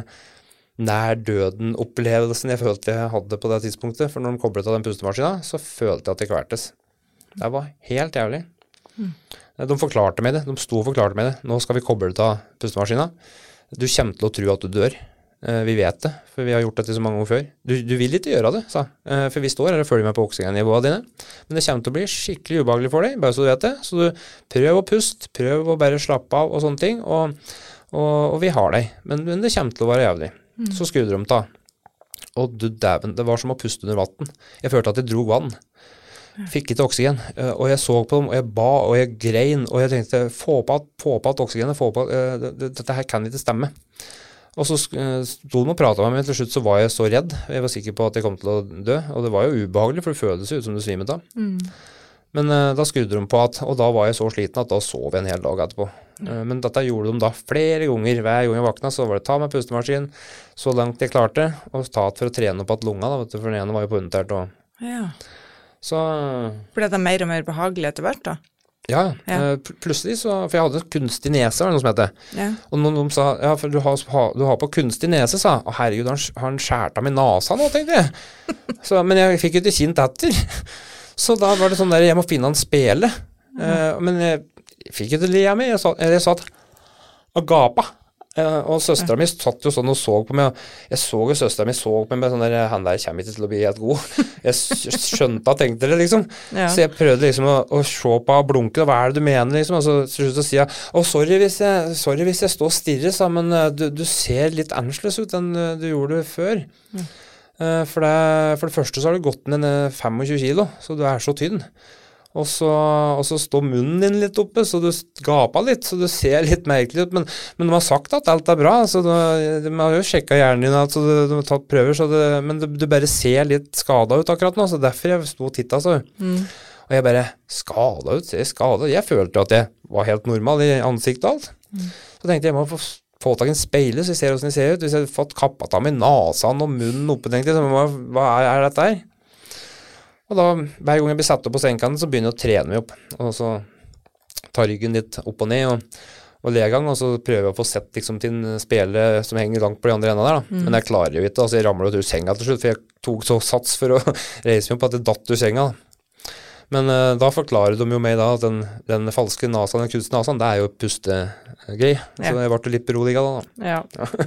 nær døden-opplevelsen jeg følte jeg hadde på det tidspunktet, for når de koblet av den pustemaskinen, så følte jeg at det kvertes. Det var helt jævlig. De forklarte meg det, de sto og forklarte meg det. Nå skal vi koble ut av pustemaskinen. Du kommer til å tro at du dør. Vi vet det, for vi har gjort dette så mange år før. Du vil ikke gjøre det, sa. For vi står her og følger med på oksygennivåene dine. Men det kommer til å bli skikkelig ubehagelig for deg, bare så du vet det. Så du prøv å puste, prøv å bare slappe av og sånne ting, og vi har deg. Men det kommer til å være jævlig. Så skrudde de ta. Og du dæven, det var som å puste under vatten. Jeg følte at jeg drog vann. Fikk ikke oksygen, og jeg så på dem, og jeg ba, og jeg grein, og jeg tenkte, få på at oksygenet, dette her kan ikke stemme. Og så sto de og pratet med meg, men til slutt så var jeg så redd. Jeg var sikker på at jeg kom til å dø, og det var jo ubehagelig, for det føltes ut som du svimet av. Men da skrudde de på og da var jeg så sliten at da sov jeg en hel dag etterpå. Men dette gjorde de da flere ganger. Hver gang jeg vakna, så var det ta med pustemaskin, så langt jeg klarte, og ta for å trene opp at lunga, da, vet du, for den ene var jo på undertert. Så ble det mer og mer behagelig etter hvert da? Ja. Plutselig så, for jeg hadde kunstig nese, var det noe som heter. Og noen sa, ja, for du har på kunstig nese, sa. Å herregud, han skjærte meg i nasa nå, tenkte jeg. Men jeg fikk jo ikke kjent etter. Så da var det sånn der, jeg må finne han spele. Men jeg fikk jo ikke le av meg. Jeg satt og gapa. Og søsteren min satt jo sånn og så på meg, og jeg så jo søsteren min så på meg med sånn der, han der kommer ikke til å bli helt god. Jeg skjønte og tenkte det liksom. Så jeg prøvde liksom å se på og blunke, hva det du mener liksom, og så slutt å si, sorry hvis jeg står stille, sa, men du ser litt annerledes ut enn du gjorde før. For det første så har du gått ned 25 kilo, så du er så tynn. Og så står munnen din litt oppe, så du gaper litt, så du ser litt merkelig ut, men de har sagt at alt er bra, så de har jo sjekket hjernen din, altså de har tatt prøver, men du bare ser litt skadet ut akkurat nå, så derfor jeg stod og tittet, så. Og jeg bare, skadet ut, jeg følte at jeg var helt normal i ansiktet og alt. Så tenkte jeg må få tak i en speile, så jeg ser hvordan jeg ser ut, hvis jeg hadde fått kappet av meg nasen og munnen oppe, tenkte jeg, så hva er dette her? Og da, hver gang jeg blir satt opp på sengekanten, så begynner jeg å trene meg opp. Og så tar ryggen litt opp og ned, og legang, og så prøver jeg å få sett liksom, til en spele som henger langt på de andre enden der. Da. Men jeg klarer jo ikke, altså jeg ramler ut ur senga til slutt, for jeg tok så sats for å reise meg opp at jeg datt ur senga. Men da forklarer de jo meg da at den falske nasen, den kunstige nasen, det er jo pustegrej. Så jeg ble litt beroliget da.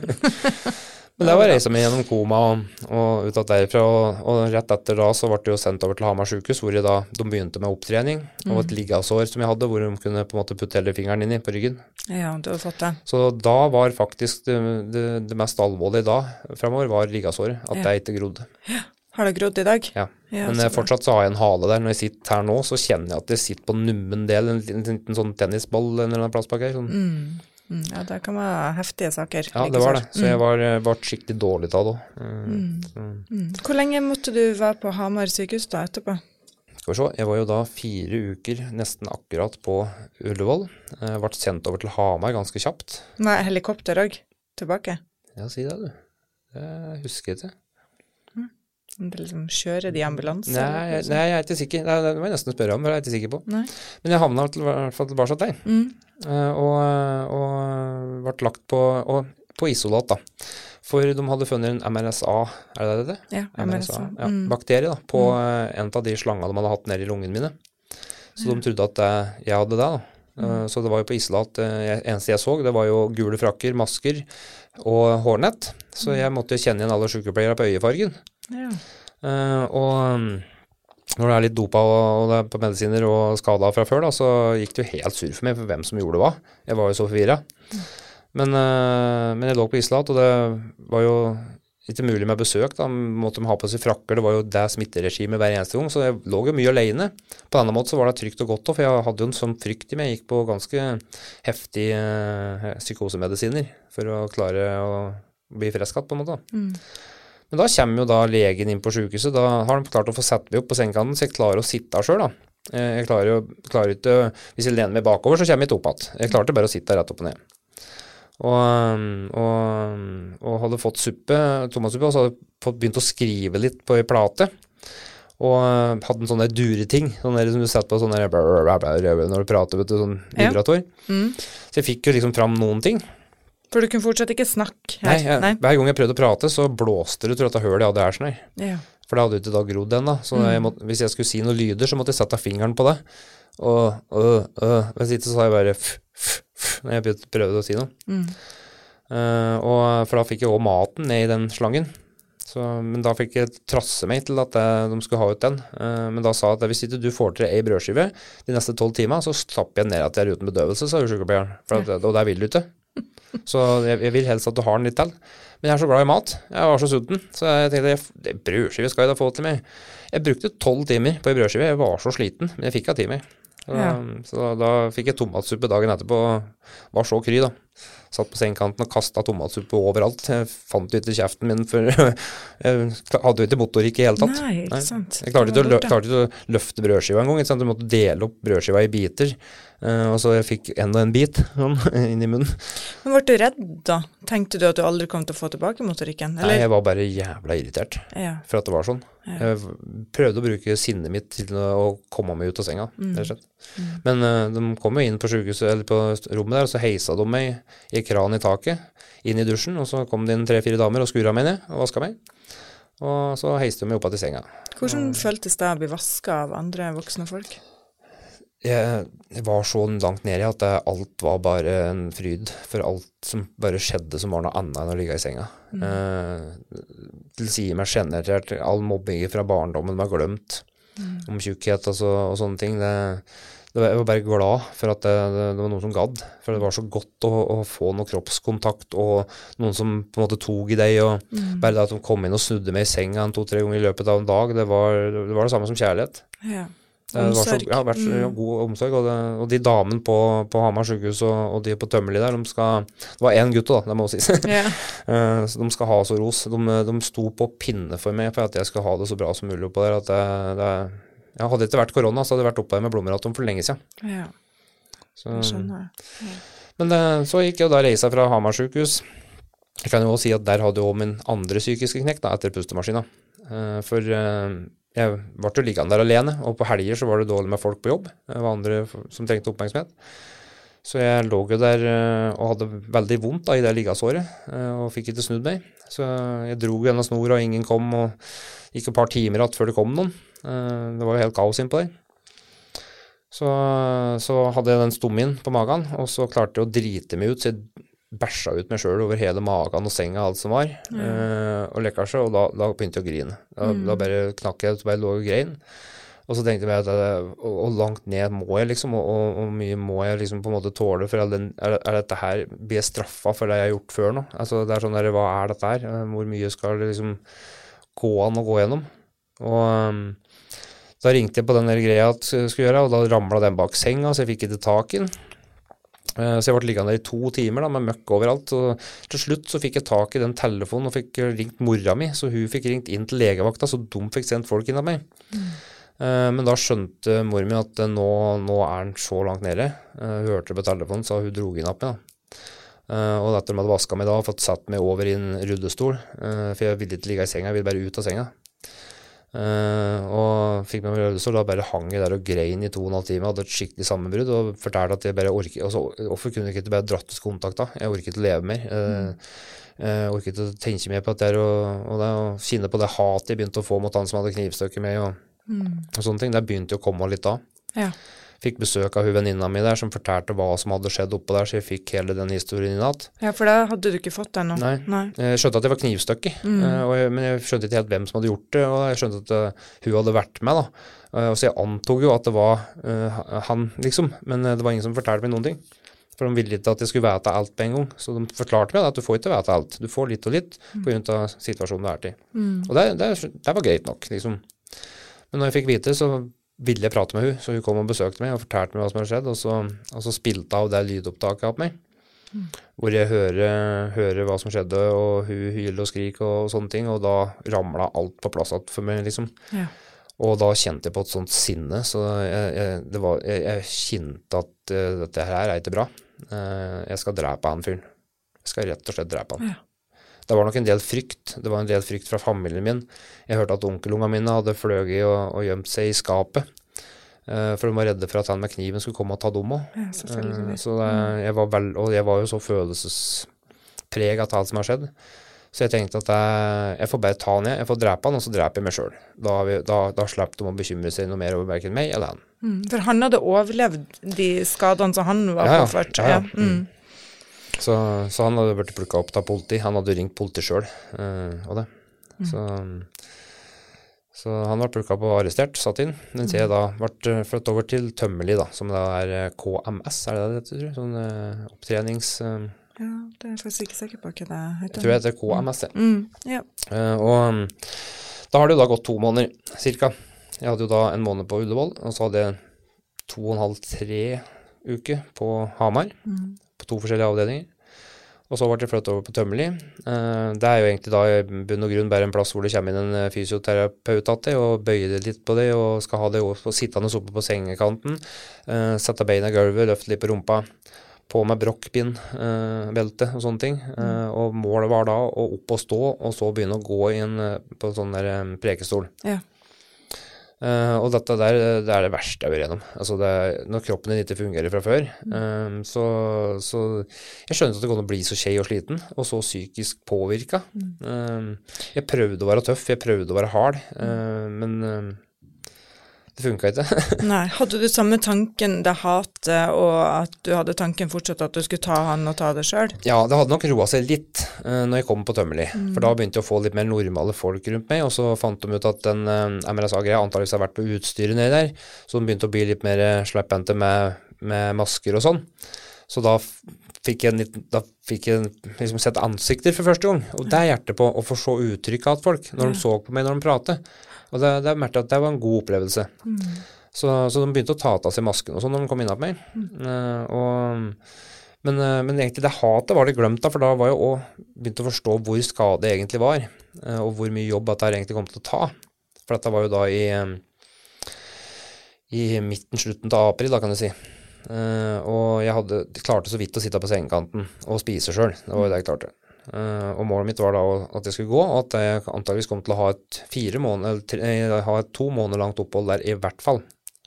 Men det var reise meg gjennom koma og ut av derfra, og rett etter da så ble det jo sendt over til Hamar sykehus, hvor de begynte med opptrening, og et liggasår som jeg hadde, hvor de kunne på en måte putte hele fingeren inn i på ryggen. Ja, du har fått det. Så da var faktisk det mest alvorlige da, fremover, var liggasåret, at det ikke grodde. Ja. Har det grodd i dag? Ja, men fortsatt så har jeg en hale der. Når jeg sitter her nå, så kjenner jeg at jeg sitter på nummen del, en liten sånn tennisball eller en plass bak her, sånn. Ja, det kan være heftige saker. Ja, det var det. Så jeg var skikkelig dårlig av det. Hvor lenge måtte du være på Hamar sykehus da etterpå? Skal vi se, jeg var jo da 4 uker nesten akkurat på Ullevål. Jeg ble sendt over til Hamar ganske kjapt. Med helikopter også tilbake? Ja, si det du. Det husker jeg ikke. Det liksom kjører de ambulanser? Nei, jeg er ikke sikker. Det må jeg nesten spørre om, men jeg er ikke sikker på. Nei. Men jeg havnet i hvert fall tilbake til deg. Og ble lagt på isolat da. For de hadde funnet en MRSA, er det det? Ja, MRSA. Ja, bakterie da, på en av de slangene de hadde hatt nede i lungene mine. Så de trodde at jeg hadde det da. Så det var jo på isolat, eneste jeg så, det var jo gule frakker, masker og hårnett. Så jeg måtte jo kjenne igjen alle sykepleiere på øyefargen. Ja. Og når det er litt dopa og det er på medisiner og skadet fra før da, så gikk det jo helt sur for meg for hvem som gjorde hva. Jeg var jo så forvirret. Men jeg lå på isolat, og det var jo ikke mulig med besøk da, måtte de ha på seg frakker, det var jo det smitteregimet hver eneste gang, så jeg lå jo mye alene. På denne måten så var det trygt og godt, for jeg hadde jo en sånn frykt i meg, jeg gikk på ganske heftige psykosemedisiner for å klare å bli frisk på en måte. Men da kommer jo da legen inn på sykehuset, da har de klart å få sett meg opp på sengekanten, så jeg klarer å sitte selv da. Jeg klarer ikke, hvis jeg lener meg bakover, så kommer jeg ikke opp igjen. Jeg klarte bare å sitte rett opp og ned. Og hadde fått tomatsuppe, og så hadde jeg begynt å skrive litt på en plate, og hadde en sånn der dureting, sånn der som du setter på sånn der når du prater, vet du, sånn vibrator. Så jeg fikk jo liksom fram noen ting. For du kunne fortsatt ikke snakke her? Nei, hver gang jeg prøvde å prate, så blåste det, tror jeg, at hølet jeg hadde her sånn her. Ja. For det hadde jo ikke da grodd den da, så hvis jeg skulle si noen lyder, så måtte jeg sette fingeren på det. Hvis ikke så sa jeg bare når jeg prøvde å si noe. For da fikk jeg også maten ned i den slangen. Men da fikk jeg trasse meg til at de skulle ha ut den. Men da sa jeg at hvis ikke du får til en brødskive de neste 12 timer, så slapper jeg ned at jeg er uten bedøvelse, sa sykepleieren. Og det vil du ikke. Så jeg vil helst at du har den litt til. Men jeg er så glad i mat. Jeg var så sulten. Så jeg tenkte, brødskive skal jeg da få til meg. Jeg brukte 12 timer på en brødskive. Jeg var så sliten, men jeg fikk av timer. Så da fikk jeg tomatsuppe dagen etterpå, var så kry da. Satt på sengekanten og kastet tomatsuppe overalt. Jeg fant jo ikke kjeften min, for jeg hadde jo ikke motorikk i hele tatt. Nei, ikke sant. Jeg klarte ikke å løfte brødskiva en gang, ikke sant? Jeg måtte dele opp brødskiva i biter, og så jeg fikk enda en bit inn i munnen. Men ble du redd da? Tenkte du at du aldri kom til å få tilbake motorikken? Eller? Nei, jeg var bare jævla irritert for at det var sånn. Jeg prøvde å bruke sinnet mitt til å komme meg ut av senga, rett og slett. Men de kom jo inn på sykehuset, eller på rommet der, og så heisa de meg i kran i taket, inn i dusjen, og så kom det inn 3-4 damer og skurra meg ned og vasket meg. Og så heiste de meg opp til senga. Hvordan føltes det å bli vasket av andre voksne folk? Jeg var så langt nede i at alt var bare en fryd, for alt som bare skjedde som var noe annet enn å ligge i senga. Til å si meg generelt, all mobbing fra barndommen var glemt, om tjukkhet og sånne ting. Jeg var bare glad for at det var noen som gadd, for det var så godt å få noe kroppskontakt, og noen som på en måte tog i deg, og bare det at de kom inn og snudde meg i senga 2-3 ganger i løpet av en dag, det var det samme som kjærlighet. Ja. Omsorg. Det har vært så god omsorg, og de damene på Hamar sykehus og de på Tømmerli der, det var en gutt da, det må sies. Så de skal ha så ros. De sto på pinne for meg for at jeg skal ha det så bra som mulig oppå der, at hadde det ikke vært korona, så hadde jeg vært oppe der med blomeraton for lenge siden. Ja, jeg skjønner. Men så gikk jeg jo da reisa fra Hamar sykehus. Jeg kan jo også si at der hadde jeg også min andre psykiske knekk da, etter pustemaskina. For jeg ble jo liggende der alene, og på helger så var det dårlig med folk på jobb. Det var andre som trengte oppmerksomhet. Så jeg lå jo der og hadde veldig vondt da, i det liggesåret, og fikk ikke snudd meg. Så jeg drog gjennom snor, og ingen kom, og gikk et par timer igjen før det kom noen. Det var jo helt kaos inn på der. Så hadde jeg den stommen på magen, og så klarte jeg å drite meg ut, så jeg bæsja ut meg selv over hele magen og senga, alt som var, og lekkasje, og da begynte jeg å grine. Da bare knakk jeg, så bare lå og grein. Og så tenkte jeg at hvor langt ned må jeg liksom, og mye må jeg liksom på en måte tåle, for er dette her, blir jeg straffet for det jeg har gjort før nå? Altså det er sånn der, hva er dette her? Hvor mye skal det liksom gå an å gå gjennom? Og da ringte jeg på den der greia at jeg skulle gjøre, og da ramlet den bak senga, så jeg fikk ikke tak i den. Så jeg ble liggende der i 2 timer da, med møkk overalt, og til slutt så fikk jeg tak i den telefonen og fikk ringt mora mi, så hun fikk ringt inn til legevakta, så de fikk sendt folk inn av meg. Men da skjønte mor mi at nå er han så langt nede. Hun hørte på telefonen, så hun drog inn av meg da. Og etter de hadde vasket meg da, fått satt meg over i en rullestol, for jeg ville ikke ligge i senga, jeg ville bare ut av senga. Og fikk meg med rullestol, da bare hang jeg der og grein i 2,5 timer, hadde et skikkelig sammenbrudd, og fortalte at jeg bare orket, altså, hvorfor kunne jeg ikke bare dratt ut kontakt da? Jeg orket ikke å leve mer. Jeg orket ikke å tenke mer på at det er og kjenne på det hatet jeg begynte å få mot han som hadde knivstøkket meg, og sånne ting. Det begynte jo å komme litt da. Ja. Fikk besøk av hun venninna mi der, som fortalte hva som hadde skjedd oppå der, så jeg fikk hele den historien i natt. Ja, for da hadde du ikke fått den nå? Nei. Jeg skjønte at det var knivstøkket, men jeg skjønte ikke helt hvem som hadde gjort det, og jeg skjønte at hun hadde vært med da. Og så jeg antog jo at det var han, liksom, men det var ingen som fortalte meg noen ting. For de ville ikke at jeg skulle vite alt på en gang. Så de forklarte meg at du får ikke vite alt. Du får litt og litt på grunn av situasjonen du til. Og det var greit nok, liksom. Men når jeg fikk vite, så ville jeg prate med hun, så hun kom og besøkte meg og fortalte meg hva som hadde skjedd, og så spilte av det lydopptaket av meg, hvor jeg hører hva som skjedde, og hun hyler og skriker og sånne ting, og da ramlet alt på plass for meg, liksom. Ja. Og da kjente jeg på et sånt sinne, så jeg kjente at dette her ikke bra. Jeg skal drepe han fyren. Jeg skal rett og slett drepe han. Ja. Det var nok en del frykt. Det var en del frykt fra familien min. Jeg hørte at onkelungene mine hadde fløget og gjemt seg i skapet. For de var redde for at han med kniven skulle komme og ta dem også. Ja, selvfølgelig. Så jeg var jo så følelsespreg av alt som har skjedd. Så jeg tenkte at jeg får bare ta han ned, jeg får drepe han, og så dreper jeg meg selv. Da slapp de å bekymre seg noe mer over hverken meg eller han. For han hadde overlevd de skadene som han var påført. Ja. Så han hadde vært plukket opp av politi. Han hadde ringt politi selv, og det. Så han var plukket opp og arrestert, satt inn. Den sier jeg da ble flyttet over til Tømmerli, da, som da KMS, det heter? Sånn opptrenings... Ja, det er jeg faktisk ikke sikker på hva det heter. Jeg tror det heter KMS. Ja. Og da har det jo da gått 2 måneder, cirka. Jeg hadde jo da en måned på Ullevål, og så hadde jeg 2,5-3 uker på Hamar, på 2 forskjellige avdelinger. Og så ble jeg flyttet over på Tømmerli. Det er jo egentlig da i bunn og grunn bare en plass hvor det kommer inn en fysioterapeut til, og bøyer det litt på det, og skal ha det sittende oppe på sengekanten, sette beina i gulvet, løfte litt på rumpa, på med brokkbind, belte og sånne ting. Og målet var da å opp og stå, og så begynne å gå inn på en sånn der prekestol. Ja. Og dette der, det er det verste jeg gjør gjennom. Altså når kroppen din ikke fungerer fra før. Så jeg skjønner at det går an å bli så skjei og sliten, og så psykisk påvirket. Jeg prøvde å være tøff, jeg prøvde å være hard, men... Det funket ikke. Nei, hadde du samme tanken, det hatet, og at du hadde tanken fortsatt at du skulle ta han og ta det selv? Ja, det hadde nok roet seg litt når jeg kom på Tømmerli, for da begynte jeg å få litt mer normale folk rundt meg, og så fant de ut at den MRSA-greia antageligvis har vært på utstyret nede der, så de begynte å bli litt mer sleppente med masker og sånn. Så da fikk jeg liksom sett ansikter for første gang, og det hjertet på å få se uttrykk av folk når de så på meg når de pratet. Og det merket at det var en god opplevelse. Så de begynte å ta av seg masken og sånn når de kom inn på meg. Men egentlig det hatet var det glemt av, for da var jeg også begynt å forstå hvor skade egentlig var, og hvor mye jobb at det egentlig kom til å ta. For dette var jo da i slutten av april, da kan du si. Og jeg klarte så vidt å sitte på sengekanten og spise selv. Det var jo det jeg klarte. Og målet mitt var da at jeg skulle gå, og at jeg antageligvis kom til å ha et 2 måneder langt opphold der i hvert fall.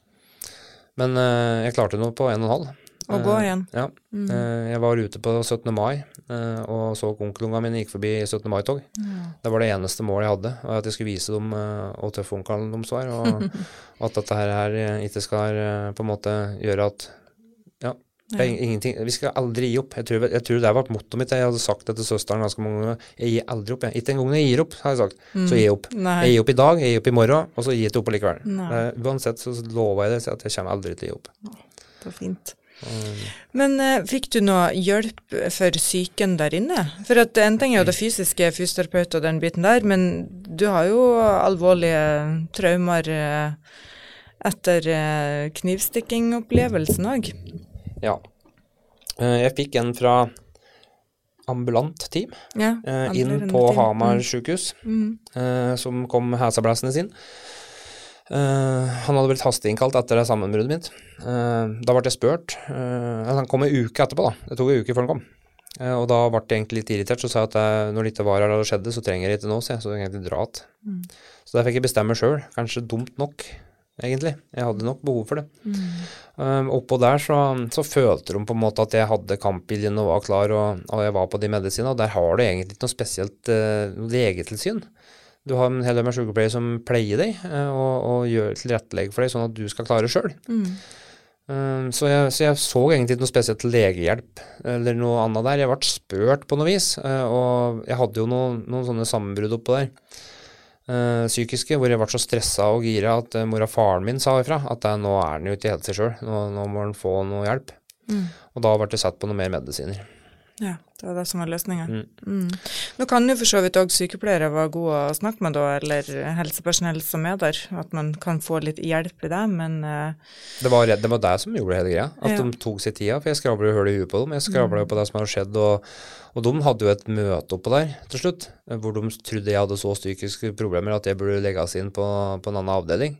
Men jeg klarte noe på 1,5. Og gå igjen. Ja. Jeg var ute på 17. mai, og så onkelungene mine gikk forbi 17. mai-tog. Det var det eneste målet jeg hadde, at jeg skulle vise dem og tøffe onkelen de var, og at dette her ikke skal på en måte gjøre at ingenting, vi skal aldri gi opp. Jeg tror det var mottoet mitt. Jeg hadde sagt det til søsteren ganske mange ganger. Jeg gir aldri opp. Ikke en gang jeg gir opp, har jeg sagt. Så gir jeg opp. Jeg gir opp i dag, jeg gir opp i morgen, og så gir jeg ikke opp likevel. Uansett så lover jeg det, at jeg kommer aldri til å gi opp. Det var fint. Men fikk du noe hjelp for psyken der inne? For at en ting er jo det fysiske, fysioterapeut og den biten der, men du har jo alvorlige traumer etter knivstikking-opplevelsen også. Ja. Jeg fikk en fra ambulant team inn på Hamar sykehus, som kom hæsablæsende sin. Han hadde blitt hasteinnkalt etter det sammenbruddet mitt. Da ble jeg spurt. Han kom en uke etterpå da. Det tok en uke før han kom. Og da ble jeg egentlig litt irritert, så sa jeg at når det ikke var her det skjedde, så trenger jeg ikke nå, så jeg egentlig dra at. Så da fikk jeg bestemme selv. Kanskje dumt nok, egentlig. Jeg hadde nok behov for det. Oppå der så følte de på en måte at jeg hadde kampviljen og var klar, og jeg var på de medisinene, og der har du egentlig ikke noe spesielt legetilsyn. Du har en hel del med sykepleier som pleier deg, og gjør tilrettelegg for deg, sånn at du skal klare selv. Så jeg så egentlig ikke noe spesielt legehjelp, eller noe annet der. Jeg ble spurt på noe vis, og jeg hadde jo noen sånne sammenbrudd oppå der. Psykiske, hvor jeg ble så stresset og gira at mor og faren min sa ifra, at nå er han jo ikke helt seg selv, nå må han få noe hjelp. Og da ble det satt på noe mer medisiner. Ja, det var det som var løsningen. Nå kan jo for så vidt også sykepleiere være gode å snakke med da, eller helsepersonell som er der, at man kan få litt hjelp i det, men... Det var det som gjorde hele greia, at de tok seg tida, for jeg skrablet jo høl i huet på dem, jeg skrablet jo på det som hadde skjedd, og de hadde jo et møte oppe der til slutt, hvor de trodde jeg hadde så psykiske problemer at jeg burde legges inn på en annen avdeling,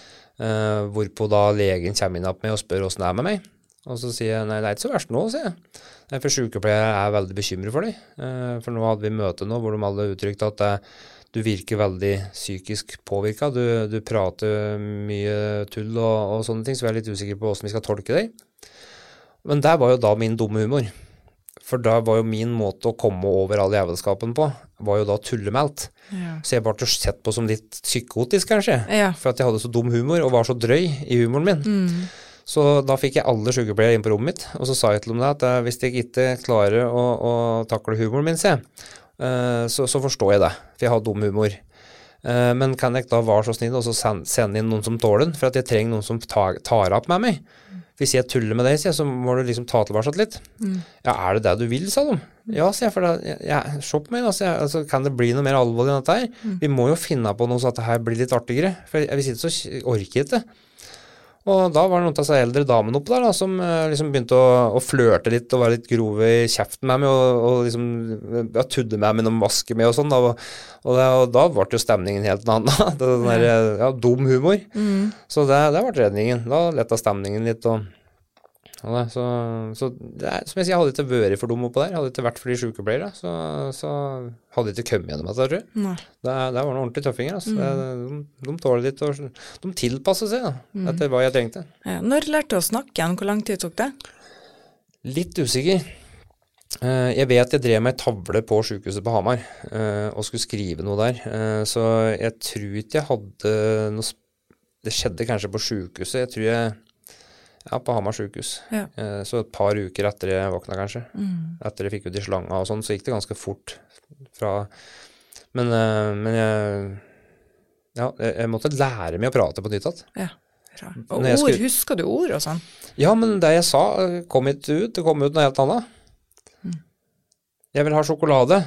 hvorpå da legen kommer inn opp med og spør hvordan det med meg. Og så sier jeg, nei, det ikke så verst nå, sier jeg. Nei, for sykepleiere veldig bekymret for deg. For nå hadde vi møte nå, hvor de hadde uttrykt at du virker veldig psykisk påvirket. Du prater mye tull og sånne ting, så vi litt usikre på hvordan vi skal tolke deg. Men det var jo da min dumme humor. For da var jo min måte å komme over all jævelskapen på, var jo da tullemeldt. Så jeg ble sett på som litt psykotisk, kanskje. For at jeg hadde så dum humor, og var så drøy i humoren min. Så da fikk jeg alle sykepleiere inn på rommet mitt, og så sa jeg til dem at hvis jeg ikke klarer å takle humoren min, så forstår jeg det, for jeg har dum humor. Men kan jeg da være så snill og så sende inn noen som tåler den, for at jeg trenger noen som tar opp med meg. Hvis jeg tuller med deg, så må du liksom ta tilbake litt. Ja, det du vil, sa de? Ja, sier jeg, for se på meg, altså, kan det bli noe mer alvorlig enn dette her? Vi må jo finne på noe så at det her blir litt artigere, for hvis ikke så orker jeg ikke. Og da var det noen av seg eldre damen oppe der da, som liksom begynte å flørte litt og være litt grove i kjeften med meg og liksom tudde med noen vaske med og sånn. Og da ble jo stemningen helt en annen. Det der, dum humor. Så det ble redningen. Da lettet stemningen litt så det, som jeg sier, hadde ikke vært for dum oppå der, hadde ikke vært for de sykepleiere, så hadde ikke kommet gjennom dette, tror jeg. Det var noen ordentlige tøffinger, altså. De tåler litt, og de tilpasser seg etter hva jeg trengte. Når lærte du å snakke igjen? Hvor lang tid tok det? Litt usikker. Jeg vet jeg drev med en tavle på sykehuset på Hamar, og skulle skrive noe der, så jeg tror ikke jeg hadde noe, det skjedde kanskje på sykehuset, jeg tror på Hamar sykehus. Så et par uker etter jeg våkna kanskje. Etter jeg fikk ut de slanga og sånn, så gikk det ganske fort fra... Men jeg måtte lære meg å prate på nytt. Og ord, husker du ord og sånn? Ja, men det jeg sa kom ikke ut. Det kom ut noe helt annet. Jeg vil ha sjokolade.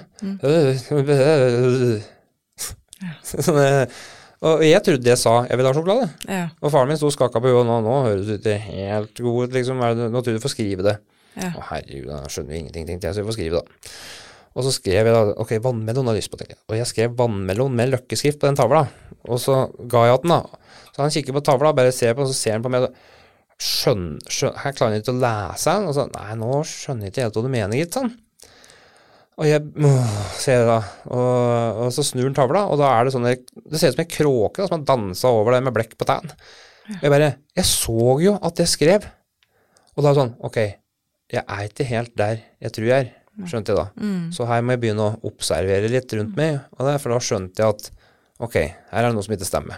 Og jeg trodde jeg sa, jeg vil ha sjokolade. Og faren min stod og skakket på jo, nå høres det ikke helt god ut, liksom. Nå tror du får skrive det. Å herregud, da skjønner vi ingenting, tenkte jeg, så jeg får skrive da. Og så skrev jeg da, ok, vannmelon har jeg lyst på, tenkte jeg. Og jeg skrev vannmelon med løkkeskrift på den tavla. Og så ga jeg den da. Så han kikker på tavla, bare ser på, og så ser han på meg, her klarer han ikke å lese den. Og så, nei, nå skjønner jeg ikke helt hva du mener, gitt, sånn. Og jeg ser det da, og så snur den tavla, og da det sånn, det ser ut som en kråke da, som har danset over det med blekk på tæn. Jeg så jo at jeg skrev, og da sånn, ok, jeg ikke helt der jeg tror jeg skjønte jeg da. Så her må jeg begynne å observere litt rundt meg, og for da skjønte jeg at, ok, her det noe som ikke stemmer.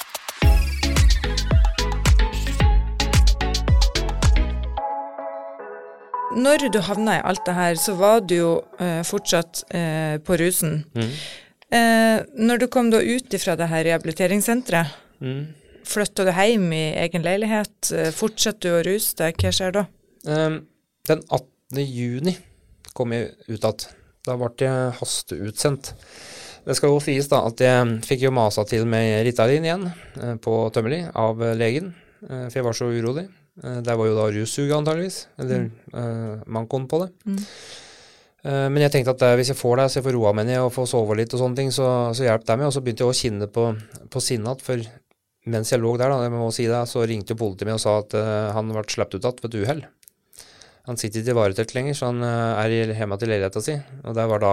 Når du havnet i alt det her, så var du jo fortsatt på rusen. Når du kom da ut fra det her rehabiliteringssenteret, flyttet du hjem i egen leilighet? Fortsatte du å ruse deg? Hva skjer da? Den 18. juni kom jeg ut at da ble jeg hasteutsendt. Det skal jo sies da at jeg fikk jo masa til med Ritalin igjen på Tømmerli av legen, for jeg var så urolig. Det var jo da russuget antageligvis, eller mankoen på det. Men jeg tenkte at hvis jeg får det, så jeg får roa meg ned og får sove litt og sånne ting, så hjelper det meg. Og så begynte jeg å kjenne på sinnet, for mens jeg lå der, da, jeg må si det, så ringte jo politiet meg og sa at han ble slept ut ved et uhell. Han sitter ikke i varetekt lenger, så han hjemme til leiligheten sin, og det var da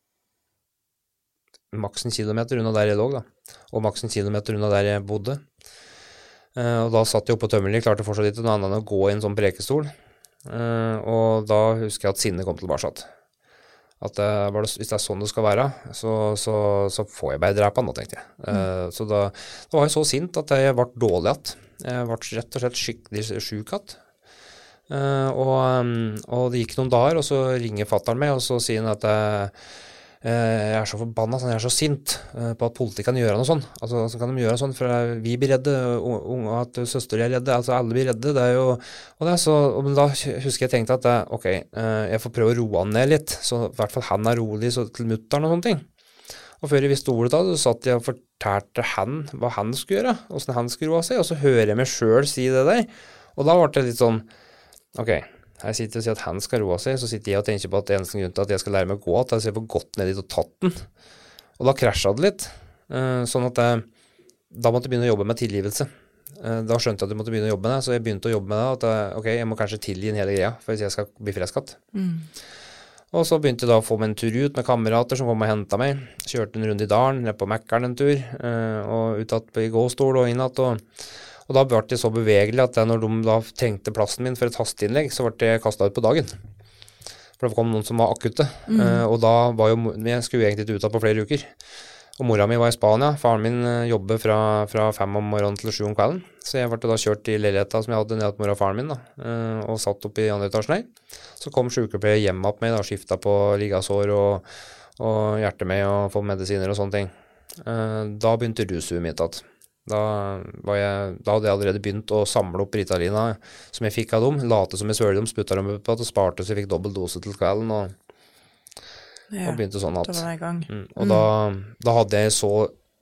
maks en kilometer unna der jeg lå da, og maks en kilometer unna der jeg bodde. Og da satt jeg oppe på Tømmerli, klarte fortsatt ikke noe annet å gå i en sånn prekestol. Og da husker jeg at sinnet kom tilbake. At hvis det sånn det skal være, så får jeg bare drepe han, tenkte jeg. Så da var jeg så sint at jeg ble dårlig att. Jeg ble rett og slett skikkelig syk att. Og det gikk noen dager, og så ringer fatteren meg, og så sier han at jeg så forbannet, sånn, jeg så sint på at politiet kan gjøre noe sånn. Altså, så kan de gjøre sånn, for vi blir redde, og at søster er redde, altså alle blir redde, det er jo, og det er så, og da husker jeg tenkte at, ok, jeg får prøve å roe han ned litt, så i hvert fall han er rolig så til mutteren og sånne ting. Og før jeg visste ordet da, så satt jeg og fortalte han hva han skulle gjøre, hvordan han skulle roe seg, og så hører jeg meg selv si det der, og da ble det litt sånn, ok, her sitter jeg og sier at han skal roe seg, så sitter jeg og tenker på at det eneste grunn til at jeg skal lære meg å gå, at jeg får gått ned dit og tatt den. Og da krasjet det litt, sånn at da måtte jeg begynne å jobbe med tilgivelse. Da skjønte jeg at jeg måtte begynne å jobbe med det, så jeg begynte å jobbe med det, at ok, jeg må kanskje tilgi en hele greia, for jeg skal bli freskatt. Og så begynte jeg da å få meg en tur ut med kamerater som kom og hentet meg, kjørte en runde i dalen, ned på Mækkern en tur, og utatt på i gåstol og innatt, og da ble det så bevegelig at når de da trengte plassen min for et hasteinnlegg, så ble jeg kastet ut på dagen. For det kom noen som var akutte, og da var jo, jeg skulle egentlig ikke ut av på flere uker. Og mora mi var i Spania, faren min jobbet fra 5 om morgenen til 7 om kvelden, så jeg ble da kjørt i leiligheta som jeg hadde nede til mora og faren min da, og satt opp i andre etasjen her. Så kom sykepleier hjem med meg, da, skiftet på liggasår og hjertet med og få medisiner og sånne ting. Da begynte rushuet mitt at Da hadde jeg allerede begynt å samle opp Ritalina som jeg fikk av dem, late som jeg svølte dem, sputtet dem på at det sparte så jeg fikk dobbelt dose til kvelden, og begynte sånn at. Da var det i gang. Og da hadde jeg så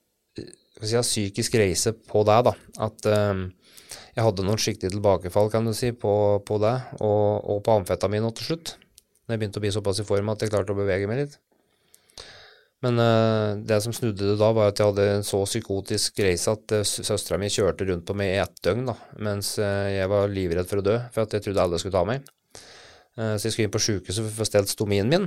psykisk reise på det da, at jeg hadde noen skikkelig tilbakefall, kan du si, på det, og på amfetamin til slutt. Når jeg begynte å bli såpass i form at jeg klarte å bevege meg litt. Men det som snudde det da var at jeg hadde en så psykotisk reise at søstera mi kjørte rundt på meg i 1 døgn da, mens jeg var livredd for å dø, for at jeg trodde alle skulle ta meg. Så jeg skulle inn på sykehuset for å få stelt stomien min.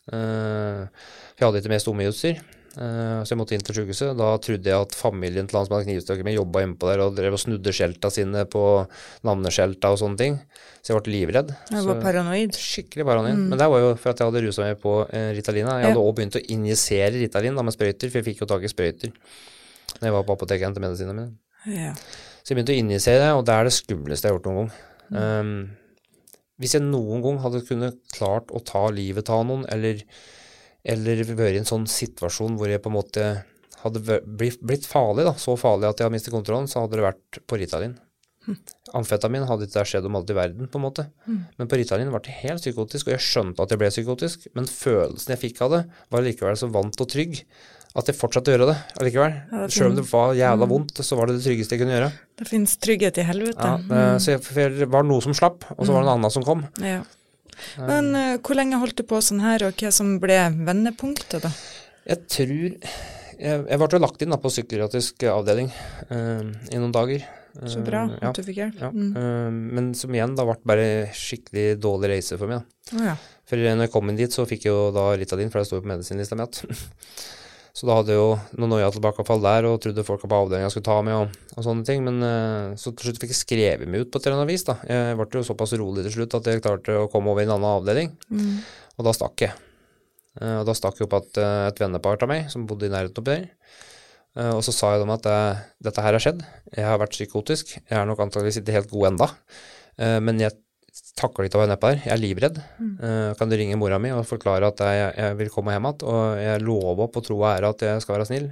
For jeg hadde ikke mer stomiutstyr, så jeg måtte inn til sykehuset. Da trodde jeg at familien til han som hadde knivstøkket meg jobbet inne på der og drev og snudde skjelta sine på navneskjelta og sånne ting. Så jeg ble livredd. Jeg var paranoid. Skikkelig paranoid. Men det var jo for at jeg hadde ruset meg på Ritalina. Jeg hadde også begynt å injisere Ritalin med sprøyter, for jeg fikk jo tak i sprøyter når jeg var på apoteket til medisinene mine. Ja. Så jeg begynte å injisere det, og det er det skumleste jeg har gjort noen gang. Hvis jeg noen gang hadde kunnet klart å ta livet av noen, eller vært i en sånn situasjon hvor jeg på en måte hadde blitt farlig, da, så farlig at jeg hadde mistet kontrollen, så hadde det vært på Ritalin. Amfetamin hadde ikke skjedd om alt i verden, på en måte. Men på Ritalin var det helt psykotisk, og jeg skjønte at jeg ble psykotisk, men følelsen jeg fikk av det var likevel så vant og trygg at jeg fortsatte å gjøre det allikevel. Selv om det var jævla vondt, så var det tryggeste jeg kunne gjøre. Det finnes trygghet i helvete. Ja, så det var noe som slapp, og så var det en annen som kom. Ja. Men hvor lenge holdt du på sånn her, og hva som ble vendepunktet da? Jeg tror, jeg ble lagt inn da, på psykiatrisk avdeling i noen dager. Så bra at du fikk hjelp. Ja. Men som igjen da ble bare skikkelig dårlig reise for meg da. For når jeg kom inn dit så fikk jeg jo da Ritalin, for det stod på medisinlista mi at. Så da hadde jeg jo noen øya tilbakefall der, og trodde folk på avdelingen skulle ta meg og sånne ting, men så til slutt fikk jeg skrevet meg ut på et eller annet vis da. Jeg ble jo såpass rolig til slutt at jeg klarte å komme over i en annen avdeling, og da stakk jeg. Og da stakk jeg opp at et vennepar av meg, som bodde i nærheten oppi der, og så sa jeg dem at dette her har skjedd, jeg har vært psykotisk, jeg er nok antageligvis ikke helt god enda, men jeg takler ikke å være nedpå der, jeg er livredd. Kan du ringe mora mi og forklare at jeg vil komme hjem igjen, og jeg lover på tro og ære at jeg skal være snill.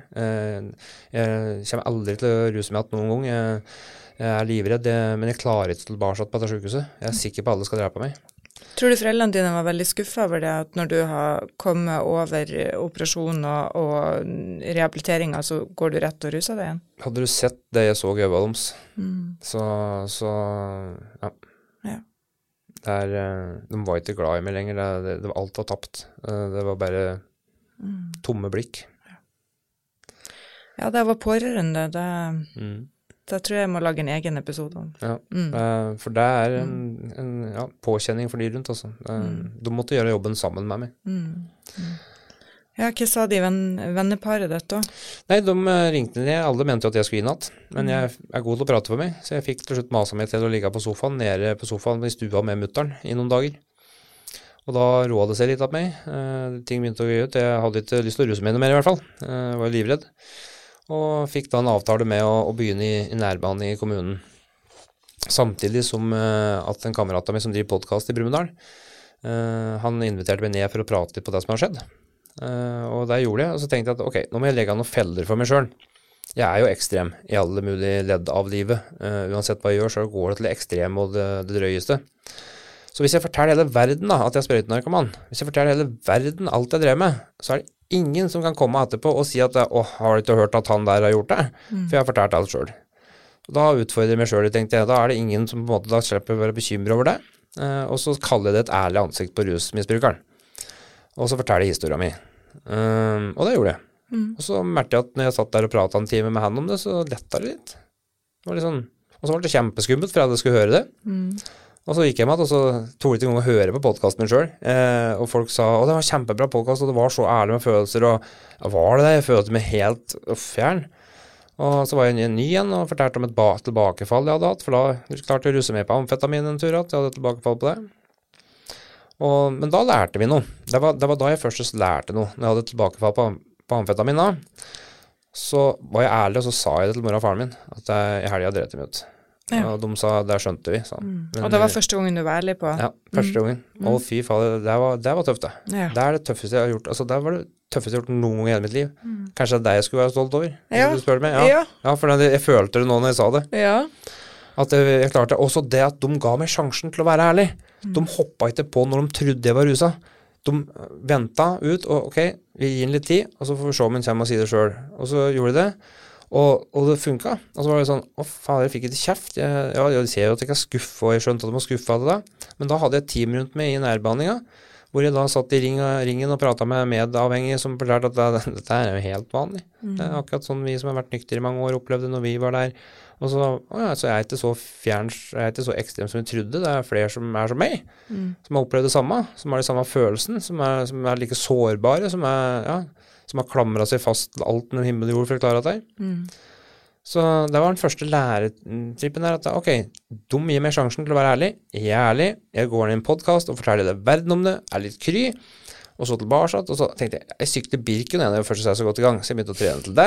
Jeg kommer aldri til å ruse meg igjen noen gang, jeg er livredd, men jeg klarer ikke tilbake på dette sykehuset. Jeg er sikker på at alle skal drepe meg. Tror du foreldrene dine var veldig skuffet over det, at når du har kommet over operasjon og rehabiliteringer, så går du rett og ruser deg igjen? Hadde du sett det jeg så i øynene deres, så ja. De var ikke glad i meg lenger, det var alt var tapt. Det var bare tomme blikk. Ja, det var pårørende, det tror jeg må lage en egen episode om. Ja, for det er en påkjenning for de rundt, altså. De måtte gjøre jobben sammen med meg. Ja, hva sa de venneparet dette? Nei, de ringte ned, alle mente jo at jeg skulle inn igjen, men jeg er god til å prate for meg, så jeg fikk til slutt masa meg til å ligge på sofaen, nede på sofaen i stua med mutteren i noen dager. Og da roet det seg litt av meg, ting begynte å gå ut, jeg hadde ikke lyst til å ruse meg noe mer i hvert fall, jeg var livredd. Og fikk da en avtale med å begynne i nærbehandling i kommunen. Samtidig som at en kamerat av meg som driver podcast i Brumunddal, han inviterte meg ned for å prate litt på det som har skjedd. Og det gjorde jeg, og så tenkte jeg at ok, nå må jeg legge an noen feller for meg selv. Jeg jo ekstrem i alle mulige ledd av livet. Uansett hva jeg gjør, så går det til det ekstreme og det drøyeste. Så hvis jeg forteller hele verden da, at jeg er sprøytenarkoman, hvis jeg forteller hele verden alt jeg drev med, så det ingen som kan komme etterpå og si at har du ikke hørt at han der har gjort det? For jeg har fortalt alt selv. Da utfordrer jeg meg selv, tenkte jeg. Da det ingen som på en måte da slipper å være bekymret over det. Og så kaller jeg det et ærlig ansikt på rusmisbrukeren. Og så forteller jeg historien min. Og det gjorde jeg. Og så merket jeg at når jeg satt der og pratet en time med han om det, så lettet det litt. Det var litt sånn, og så var det kjempeskummelt for at jeg skulle høre det. Og så gikk jeg med og så tog jeg ikke å høre på podcasten min selv. Og folk sa, det var kjempebra podcast, og det var så ærlig med følelser, og var det det? Jeg følte meg helt fjern. Og så var jeg ny igjen og fortalte om et tilbakefall jeg hadde hatt, for da klarte jeg å russe meg på amfetamin en tur, at jeg hadde tilbakefall på det. Men da lærte vi noe. Det var da jeg først lærte noe, når jeg hadde tilbakefall på amfetamin da. Så var jeg ærlig, og så sa jeg det til mor og faren min, at jeg helgen hadde drevet dem ut. Ja. Og de sa, det skjønte vi. Men, og det var første gangen du var ærlig på? Ja, første gangen. Og fy faen, det var tøft det. Ja. Det det tøffeste jeg har gjort, altså det var det tøffeste jeg har gjort noen gang i hele mitt liv. Kanskje det jeg skulle være stolt over, hvis du spør meg. Ja, for jeg følte det nå når jeg sa det. Ja. At jeg klarte, også det at de ga meg sjansen til å være ærlig. De hoppet ikke på når de trodde jeg var ruset. De ventet ut, og ok, vi gir den litt tid, og så får vi se om han kommer og si det selv. Og så gjorde de det, og det funket. Og så var det sånn, faen, jeg fikk ikke kjeft. Jeg ser jo at jeg ikke er skuffet, og jeg skjønte at de var skuffet av det da. Men da hadde jeg et team rundt meg i nærbehandlingen, hvor jeg da satt i ringen og pratet med medavhengige som fortalte at dette jo helt vanlig. Det akkurat sånn vi som har vært nyktere i mange år opplevde når vi var der. Og så, så jeg ikke så fjern, jeg ikke så ekstrem som jeg trodde. Det flere som som meg, som har opplevd det samme, som har de samme følelsen, som like sårbare, som har klamret seg fast til alt den himmel og jord for å klare det. Så det var den første læretrippen der, at ok, de gir meg sjansen til å være ærlig, jeg er ærlig, jeg går inn i en podcast og forteller det verden om det, litt kry, og så tilbake, og så tenkte jeg sykte Birken igjen, jeg først så godt i gang, så jeg begynte å trene til det,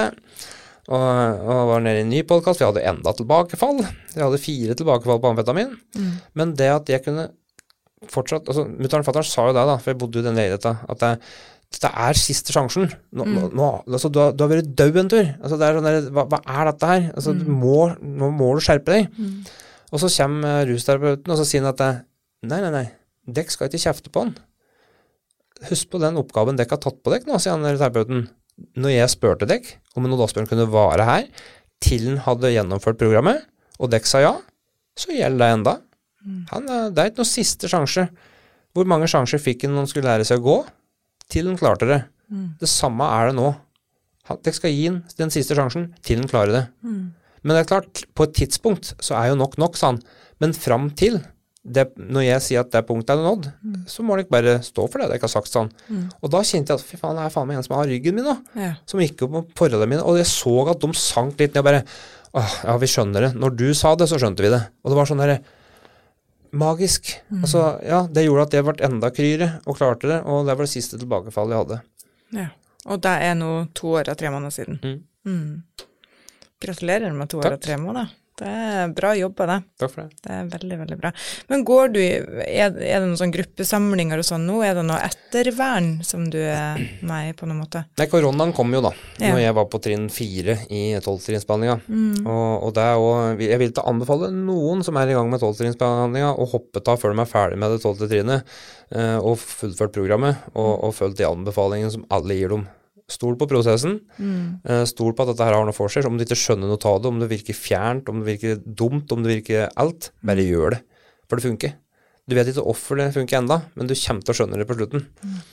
og var nede i en ny podcast, vi hadde enda tilbakefall, jeg hadde 4 tilbakefall på amfetamin, men det at jeg kunne fortsatt, altså mutteren og fatteren sa jo det da, for jeg bodde jo i den leiligheten, at det siste sjansen. Altså, du har vært død en tur. Altså, det sånn der, hva dette her? Altså, nå må du skjerpe deg. Og så kommer rusterapeuten, og så sier han at nei, dekk skal ikke kjefte på han. Husk på den oppgaven dekk har tatt på dekk nå, sier han terapeuten. Når jeg spørte dekk, om en odasbjørn kunne være her, til han hadde gjennomført programmet, og dekk sa ja, så gjelder det enda. Det ikke noe siste sjanse. Hvor mange sjanser fikk han når han skulle lære seg å gå? Til den klarte det. Det samme det nå. Jeg skal gi den siste sjansen til den klarer det. Men det klart, på et tidspunkt så jo nok, sa han. Men frem til, når jeg sier at det punktet nådd, så må det ikke bare stå for det jeg ikke har sagt sånn. Og da kjente jeg at, fy faen, det faen meg en som har ryggen min nå, som gikk opp på forholdene mine, og jeg så at de sank litt, og jeg bare, ja, vi skjønner det. Når du sa det, så skjønte vi det. Og det var sånn der, magisk. Altså, ja, det gjorde at jeg ble enda kryere og klarte det, og det var det siste tilbakefallet jeg hadde. Ja, og det nå 2 år og 3 måneder siden. Gratulerer med 2 år og 3 måneder. Det bra jobba, det. Takk for det. Det veldig, veldig bra. Men går du det noen sånne gruppesamlinger og sånn nå? Det noe ettervern som du med i på noen måte? Nei, koronaen kom jo da, når jeg var på trinn 4 i 12-trinnsbehandlingen. Og det også, jeg vil ikke anbefale noen som i gang med 12-trinnsbehandlingen å hoppe ta før de ferdig med det 12. trinnet, og fullført programmet, og følge de anbefalingene som alle gir dem. Stol på prosessen, stol på at dette her har noe for seg, om du ikke skjønner noe av det, om det virker fjernt, om det virker dumt, om det virker alt, bare gjør det, for det funker. Du vet ikke hvorfor det funker enda, men du kommer til å skjønne det på slutten.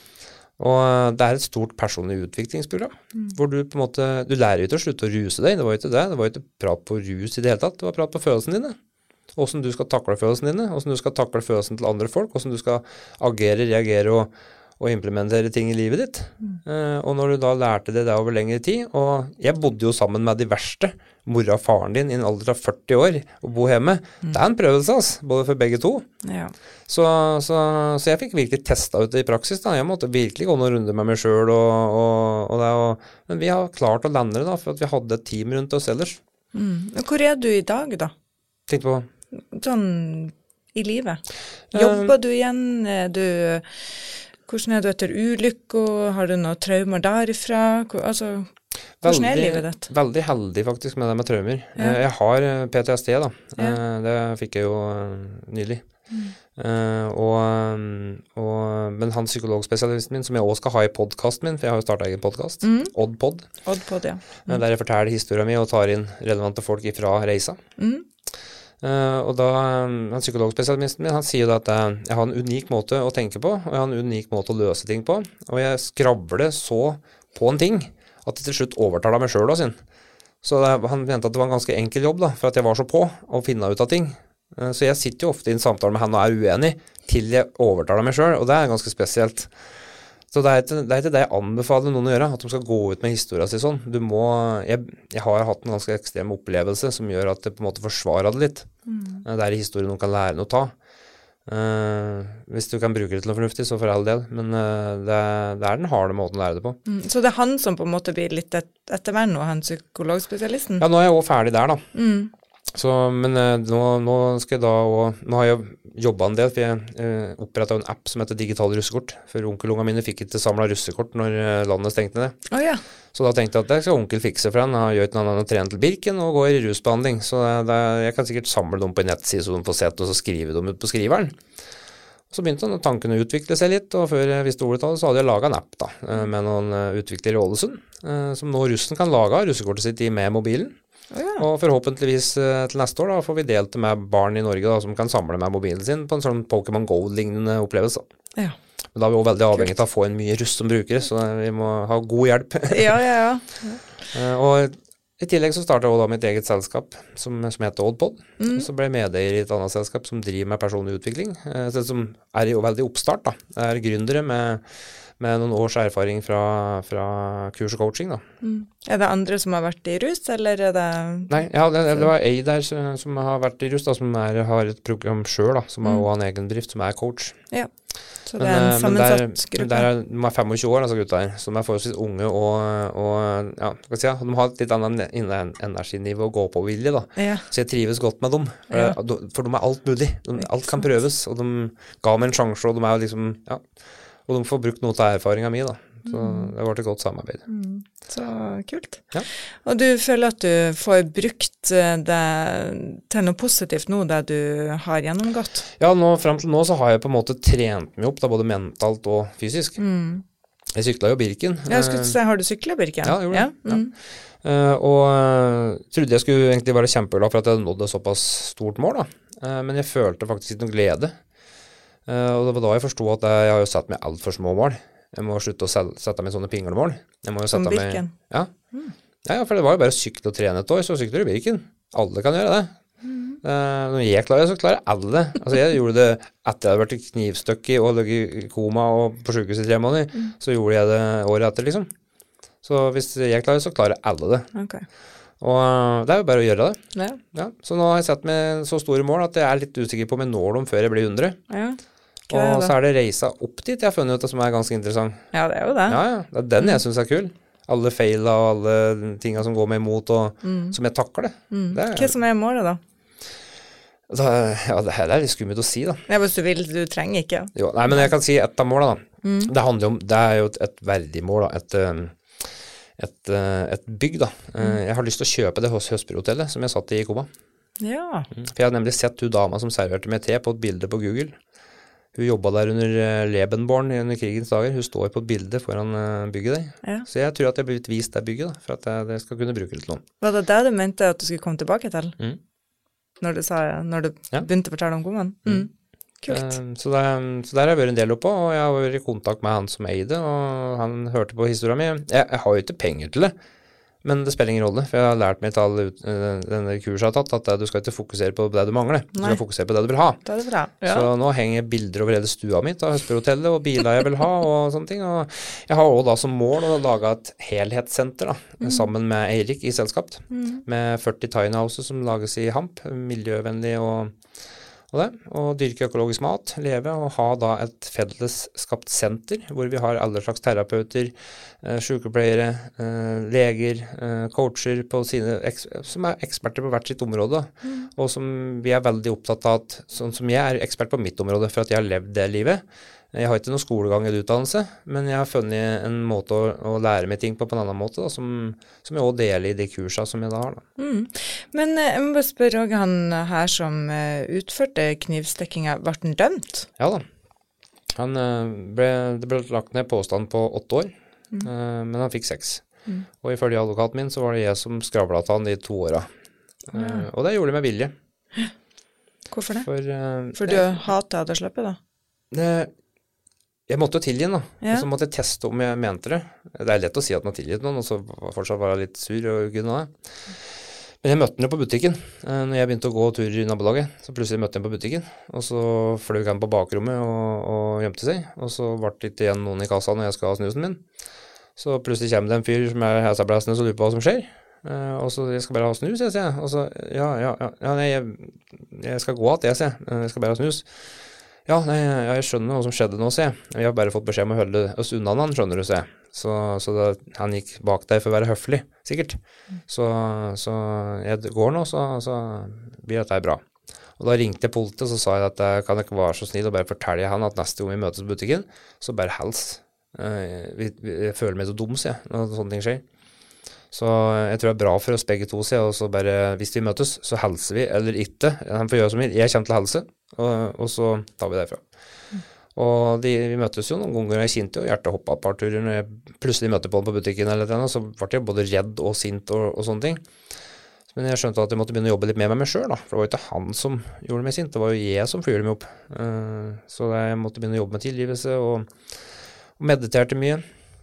Og det et stort personlig utviklingsprogram, hvor du på en måte, du lærer ikke å slutte å ruse deg, det var ikke prat på rus i det hele tatt, det var prat på følelsene dine. Hvordan du skal takle følelsene dine, hvordan du skal takle følelsene til andre folk, hvordan du skal agere, reagere og implementere ting i livet ditt. Og når du da lærte det over lengre tid, og jeg bodde jo sammen med de verste, mora og faren din i en alder av 40 år, og bo hjemme, det en prøvelse, både for begge to. Ja. Så jeg fikk virkelig testet ut det i praksis da. Jeg måtte virkelig gå noen runder med meg selv, men vi har klart å lande det da, for at vi hadde et team rundt oss ellers. Hvor du i dag da? Tenk på sånn i livet. Jobber du igjen? Hvordan du etter ulykker? Har du noen traumer derifra? Altså, hvordan livet ditt? Veldig heldig faktisk med det med traumer. Jeg har PTSD da. Det fikk jeg jo nylig. Men han psykologspesialisten min, som jeg også skal ha i podcasten min, for jeg har jo startet egen podcast, Oddpod. Oddpod, ja. Der jeg forteller historien min og tar inn relevante folk ifra reisa. Og da, han psykologspesialisten min, han sier jo at jeg har en unik måte å tenke på, og jeg har en unik måte å løse ting på, og jeg skravler så på en ting, at det til slutt overtaler meg selv også sin. Så han mente at det var en ganske enkel jobb da, for at jeg var så på å finne ut av ting. Så jeg sitter jo ofte i en samtale med han og uenig, til jeg overtaler meg selv, og det ganske spesielt. Så det ikke det jeg anbefaler noen å gjøre, at de skal gå ut med historien sin sånn. Jeg har hatt en ganske ekstrem opplevelse som gjør at det på en måte forsvarer det litt. Det i historien noen kan lære noe å ta. Hvis du kan bruke det til noe fornuftig, så for all del. Men det den harde måten å lære det på. Så det han som på en måte blir litt ettervern nå, han psykologspesialisten? Ja, nå jeg også ferdig der da. Så, men nå skal jeg da, og nå har jeg jobbet en del, for jeg opprettet en app som heter Digital Russekort, for onkelungene mine fikk ikke samlet russekort når landet stengte ned. Så da tenkte jeg at det skal onkel fikse for han, har gjort noe annet å trene til Birken og går i rusbehandling, så jeg kan sikkert samle dem på en nettside så de får sett og så skrive dem ut på skriveren. Så begynte tanken å utvikle seg litt, og før jeg visste ordet av det, så hadde jeg laget en app da, med noen utviklere i Ålesund, som nå russen kan lage russekortet sitt med mobilen. Og forhåpentligvis til neste år da får vi delt det med barn i Norge da, som kan samle med mobilen sin på en sånn Pokémon Go-lignende opplevelse. Men da vi også veldig avhengig av å få en mye russ som brukere, så vi må ha god hjelp. Og i tillegg så startet jeg også da mitt eget selskap som heter Oddpod, og så ble jeg medeier i et annet selskap som driver med personlig utvikling, som jo veldig oppstart da. Det gründere med noen års erfaring fra kurs og coaching da. Det andre som har vært i rus, eller det... Nei, det var ei der som har vært i rus da, som har et program selv da, som har også en egen bedrift, som coach. Så det en sammensatt gruppe. De 25 år, altså gutter, som forholdsvis unge og ja, skal jeg si, de har et litt annet energinivå å gå på vilje da. Så jeg trives godt med dem, for de alt mulig. Alt kan prøves, og de ga meg en sjanse, og de jo liksom, ja... Og de får brukt noe av erfaringen min da. Så det har vært et godt samarbeid. Så kult. Og du føler at du får brukt det til noe positivt nå, det du har gjennomgått? Ja, frem til nå så har jeg på en måte trent meg opp, da, både mentalt og fysisk. Jeg syklet jo Birken. Jeg skulle si, har du syklet Birken? Ja, jeg gjorde det. Og trodde jeg skulle egentlig være kjempeglad for at jeg hadde nådd et såpass stort mål da. Men jeg følte faktisk ikke noe glede. Og det var da jeg forstod at jeg har jo satt meg alt for små mål. Jeg må slutte å sette meg sånne pinglemål. Som Birken? Ja, for det var jo bare å sykle og trene et år, så sykler du Birken. Alle kan gjøre det. Når jeg klarer det, så klarer alle. Altså jeg gjorde det etter jeg hadde vært i knivstøkk og ligget i koma og på sykehus i 3 måneder, så gjorde jeg det året etter liksom. Så hvis jeg klarer det, så klarer alle det. Og det jo bare å gjøre det. Så nå har jeg sett meg så store mål at jeg litt usikker på om jeg når dem før jeg blir 100. Og så det reisa opp dit jeg har funnet ut det som ganske interessant. Ja, det jo det. Det den jeg synes kul. Alle feil og alle tingene som går meg imot, og som jeg takler det. Hva som målet da? Ja, det her litt skummelt å si da. Ja, hvis du vil, du trenger ikke. Jo, nei, men jeg kan si et av målene da. Det handler om, det jo et verdig mål da, et bygg da. Jeg har lyst til å kjøpe det hos Høsperhotellet som jeg satt i Koma. For jeg hadde nemlig sett hun dama som serverte med te på et bilde på Google. Hun jobbet der under Lebenborn under krigens dager. Hun står på et bilde foran bygget der. Så jeg tror at jeg ble vist det bygget da, for at jeg skal kunne bruke det til noen. Var det det du mente at du skulle komme tilbake til? Når du begynte å fortelle om Komaen? Kult. Så der har jeg vært en del oppe, og jeg har vært i kontakt med han som eide, og han hørte på historien min. Jeg har jo ikke penger til det, men det spiller ingen rolle, for jeg har lært meg til alle denne kurset jeg har tatt, at du skal ikke fokusere på det du mangler, du skal fokusere på det du vil ha. Det er bra. Så nå henger bilder over hele stua mitt av Høsperhotellet, og biler jeg vil ha, og sånne ting. Og jeg har også da som mål å lage et helhetssenter da, sammen med Eirik i selskap, med 40 tiny houses som lages i Hamp, miljøvennlig og dyrke økologisk mat, leve og ha da et fellesskapt senter hvor vi har alle slags terapeuter, sykepleiere, leger, coacher på som eksperter på hvert sitt område, og som vi veldig opptatt av at, sånn som jeg ekspert på mitt område for at jeg har levd det livet, Jeg har ikke noen skolegang eller utdannelse, men jeg har funnet en måte å lære meg ting på en annen måte, da, som jeg også deler i de kursene som jeg da har. Da. Men jeg må bare spørre også han her som utførte knivstikkinga, ble han dømt? Ja da. Det ble lagt ned påstand på 8 år, men han fikk 6. Og ifølge advokaten min så var det jeg som skravlet til han de 2 årene. Og det gjorde jeg med vilje. Hvorfor det? For du hatet at jeg slapp da? Jeg måtte jo tilgi den da, Ja. og så måtte jeg teste om jeg mente det. Det lett å si at man har tilgitt noen, og så fortsatt var jeg litt sur og gud nå det. Men jeg møtte den jo på butikken. Når jeg begynte å gå turer i nabolaget, så plutselig møtte jeg den på butikken, og så fløy han på bakrommet og gjemte seg, og så ble det ikke igjen noen i kassa når jeg skal ha snusen min. Så plutselig kommer det en fyr som hesablæsende og lurer på hva som skjer. Og så jeg skal bare ha snus, jeg sier. Og så, nei, jeg skal gå at jeg sier. Jeg skal bare ha snus. Ja, nei, jeg skjønner hva som skjedde nå, sier jeg. Vi har bare fått beskjed om å holde oss unna han, skjønner du, sier jeg. Så han gikk bak deg for å være høflig, sikkert. Så jeg går nå, så blir dette bra. Og da ringte jeg politiet, og så sa jeg at jeg kan ikke være så snill og bare fortelle han at neste gang vi møtes på butikken, så bare hels. Jeg føler meg så dum, sier jeg, når sånne ting skjer. Så jeg tror det er bra for oss begge to, sier jeg, og så bare, hvis vi møtes, så helser vi, eller ikke. Han får gjøre som vil. Jeg kommer til å helse, og så tar vi derfra. Og vi møtes jo noen ganger, jeg kjente jo hjertet hoppet et par turer, når jeg plutselig møtte på den på butikken eller noe, så ble jeg både redd og sint og sånne ting. Men jeg skjønte at jeg måtte begynne å jobbe litt mer med meg selv da, for det var jo ikke han som gjorde meg sint, det var jo jeg som fyrte meg opp. Så jeg måtte begynne å jobbe med tilgivelse og mediterte mye.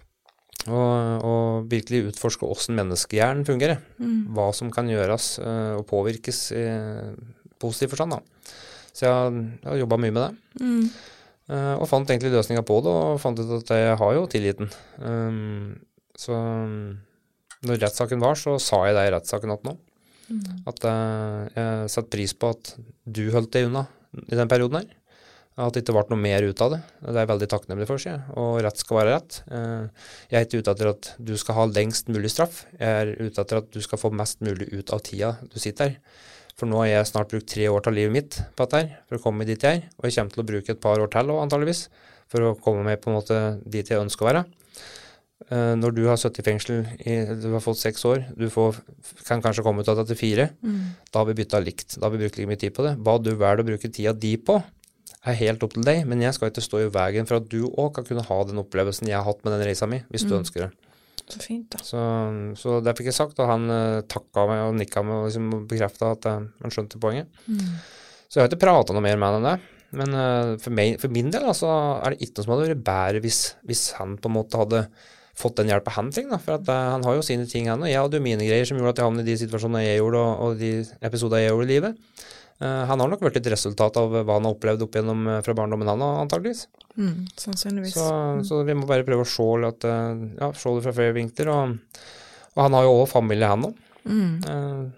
Og virkelig utforske hvordan menneskehjernen fungerer, hva som kan gjøres og påvirkes i positiv forstand da. Så jeg har jobbet mye med det, og fant egentlig løsninger på det, og fant ut at jeg har jo tilliten. Så når rettssaken var, så sa jeg det i rettssaken at nå, at jeg satte pris på at du holdt deg unna i den perioden her. At det ikke ble noe mer ut av det. Det er jeg veldig takknemlig for, sier jeg. Og rett skal være rett. Jeg er ikke ute etter at du skal ha lengst mulig straff. Jeg er ute etter at du skal få mest mulig ut av tida du sitter her. For nå har jeg snart brukt 3 år til livet mitt på dette her, for å komme dit jeg er. Og jeg kommer til å bruke et par år til, antageligvis, for å komme meg på en måte dit jeg ønsker å være. Når du har sittet i fengsel, du har fått 6 år, kan kanskje komme ut av det til 4, da har vi byttet likt. Da har vi brukt litt mye tid på det. Hva du velger å bruke tida di på, er helt opp til deg, men jeg skal ikke stå i veien for at du også kan kunne ha den opplevelsen jeg har hatt med den reisa mi, hvis du ønsker det. Så fint da. Så det fikk jeg sagt, og han takket meg og nikket meg og liksom bekreftet at han skjønte poenget. Så jeg har ikke pratet noe mer med han enn det, men for min del altså, er det ikke noe som hadde vært bedre hvis han på en måte hadde fått den hjelpen han trenger, for at han har jo sine ting han, og jeg hadde jo mine greier som gjorde at jeg havnet i de situasjonene jeg gjorde, og de episoder jeg gjorde i livet. Han har nok vært et resultat av hva han har opplevd opp gjennom fra barndommen han, antageligvis. Sannsynligvis. Så vi må bare prøve å se det fra flere vinkler, og han har jo også familie, han også.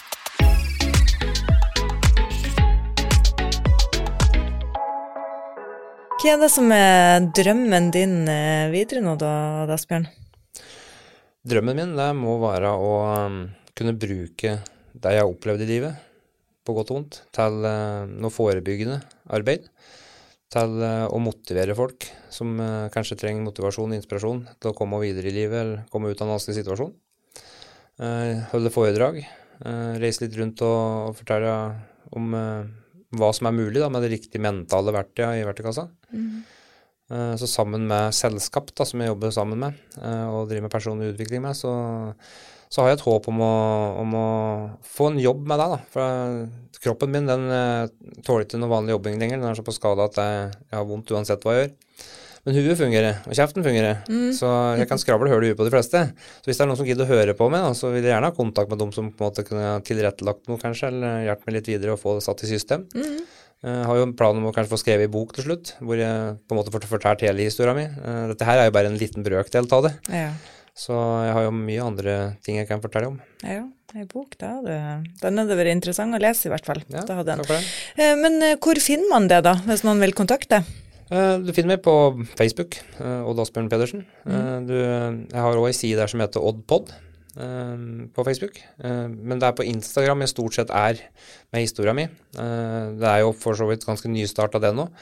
Hva er det som er drømmen din videre nå da, Asbjørn? Drømmen min, det må være å kunne bruke det jeg har opplevd i livet, på godt og vondt, til noe forebyggende arbeid, til å motivere folk som kanskje trenger motivasjon og inspirasjon til å komme videre i livet, eller komme ut av en vanskelig situasjon. Holde foredrag, reise litt rundt og fortelle om hva som er mulig da, med det riktige mentale verktøyet i verktøykassa. Så sammen med selskap da, som jeg jobber sammen med, og driver med personlig utvikling med, så har jeg et håp om å få en jobb med det da, for kroppen min, den tåler ikke noe vanlig jobbing lenger, den er så på skade at jeg har vondt uansett hva jeg gjør. Men huet fungerer, og kjeften fungerer, så jeg kan skravle høle huet på de fleste. Så hvis det er noen som gidder å høre på meg, da, så vil jeg gjerne ha kontakt med dem som på en måte kunne tilrettelagt noe kanskje, eller hjelpe meg litt videre og få det satt i system. Jeg har jo en plan om å kanskje få skrevet i bok til slutt, hvor jeg på en måte får fortalt hele historien min. Dette her er jo bare en liten brøkdel av det. Ja. Så jeg har jo mye andre ting jeg kan fortelle om. Ja, en bok da. Den hadde vært interessant å lese i hvert fall. Ja, takk for det. Men hvor finner man det da, hvis noen vil kontakte? Du finner meg på Facebook, Odd Asbjørn Pedersen. Jeg har også en side der som heter Oddpod på Facebook. Men det er på Instagram jeg stort sett er med historien min. Det er jo for så vidt ganske nystart av det nå.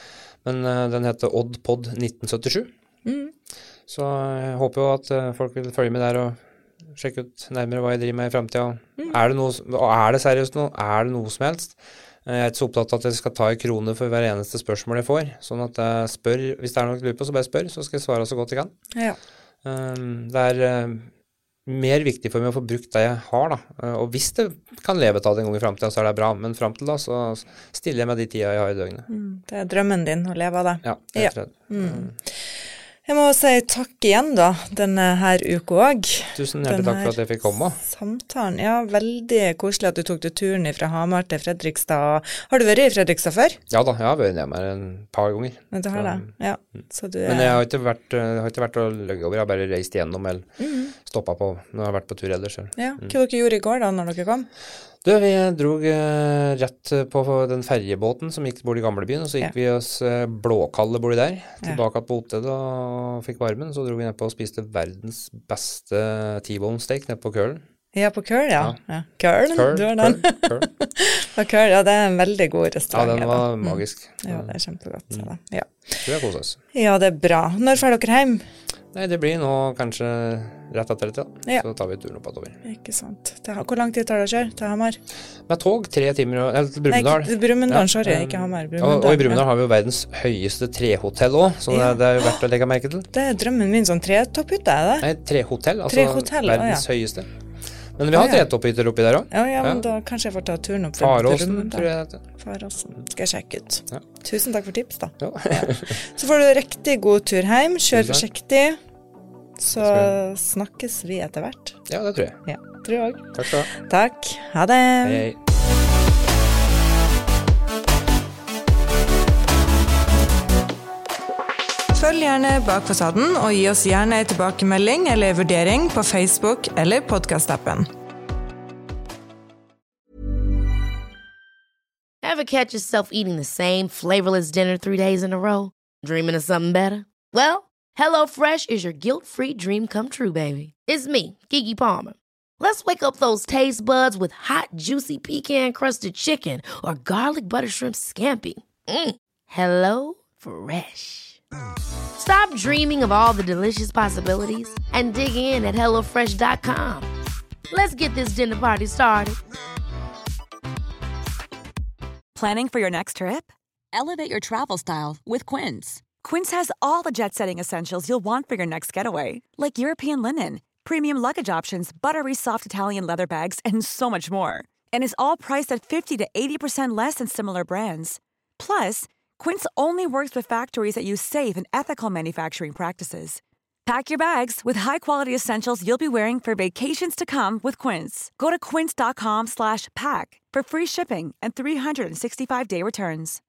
Men den heter Oddpod 1977. Så jeg håper jo at folk vil følge med der og sjekke ut nærmere hva jeg driver med i fremtiden. Er det noe, og er det seriøst noe? Er det noe som helst? Jeg er ikke så opptatt av at jeg skal ta i kroner for hver eneste spørsmål jeg får. Sånn at jeg spør, hvis det er noe jeg lurer på, så bare spør, så skal jeg svare så godt jeg kan. Ja. Det er mer viktig for meg å få brukt det jeg har, da. Og hvis det kan leve av det en gang i fremtiden, så er det bra. Men frem til da, så stiller jeg med de tida jeg har i døgnet. Det er drømmen din å leve av det. Ja, jeg tror det. Jeg må si takk igjen da, denne her uka også. Tusen hjertelig takk for at jeg fikk komme. Samtalen, ja, veldig koselig at du tok til turen fra Hamar til Fredrikstad. Har du vært i Fredrikstad før? Ja da, jeg har vært hjemme en par ganger. Men du har det, ja. Så du Men jeg har ikke vært og løgget over, jeg har bare reist igjennom eller stoppet på, når jeg har vært på tur ellers. Ja, hva dere gjorde i går da, når dere kom? Du, vi drog rett på den ferjebåten som gikk bort i gamlebyen, og så gikk vi oss blåkalde bort der, tilbake på hotellet og fikk varmen. Så drog vi ned på og spiste verdens beste T-bone steak ned på Kølen. Ja, på Køl, ja. Køl, du har den. På Køl, ja, det er en veldig god restaurant. Ja, den var magisk. Ja, det er kjempegodt. Ja. Tror jeg koser oss. Ja, det er bra. Når får dere hjem? Nei, det blir nå kanskje rett etter dette, Ja. Så tar vi turen opp over. Ikke sant. Hvor lang tid tar det å kjøre til Hamar? Med tog, 3 timer, eller til Brumunddal. Nei, Brumunddal, sorry, ikke Hamar. Og i Brumunddal har vi jo verdens høyeste trehotell også, så det er jo verdt å legge merke til. Det er drømmen min, sånn tretopphytte, er det? Nei, trehotell, altså Trehotell, verdens høyeste. Men vi har tretopphytter oppi der også. Ja, men da kanskje jeg får ta turen opp. Faråsen, tror jeg det heter. Faråsen, skal jeg sjekke ut. Ja. Tusen takk for tips da. Ja. Så får du riktig god tur hjem, kjør forsiktig, så snakkes vi etter hvert. Ja, det tror jeg. Ja, tror jeg også. Takk skal du ha. Takk, ha det. Hei. Følg gjerne Bak fasaden, og gi oss gjerne en tilbakemelding eller vurdering på Facebook eller podcast-appen. Ever catch yourself eating the same flavorless dinner 3 days in a row? Dreaming of something better? Well, HelloFresh is your guilt-free dream come true, baby. It's me, Keke Palmer. Let's wake up those taste buds with hot, juicy pecan-crusted chicken or garlic butter shrimp scampi. Hello Fresh. Stop dreaming of all the delicious possibilities and dig in at HelloFresh.com. Let's get this dinner party started. Planning for your next trip? Elevate your travel style with Quince. Quince has all the jet-setting essentials you'll want for your next getaway, like European linen, premium luggage options, buttery soft Italian leather bags, and so much more. And is all priced at 50 to 80% less than similar brands. Plus, Quince only works with factories that use safe and ethical manufacturing practices. Pack your bags with high-quality essentials you'll be wearing for vacations to come with Quince. Go to quince.com/pack for free shipping and 365-day returns.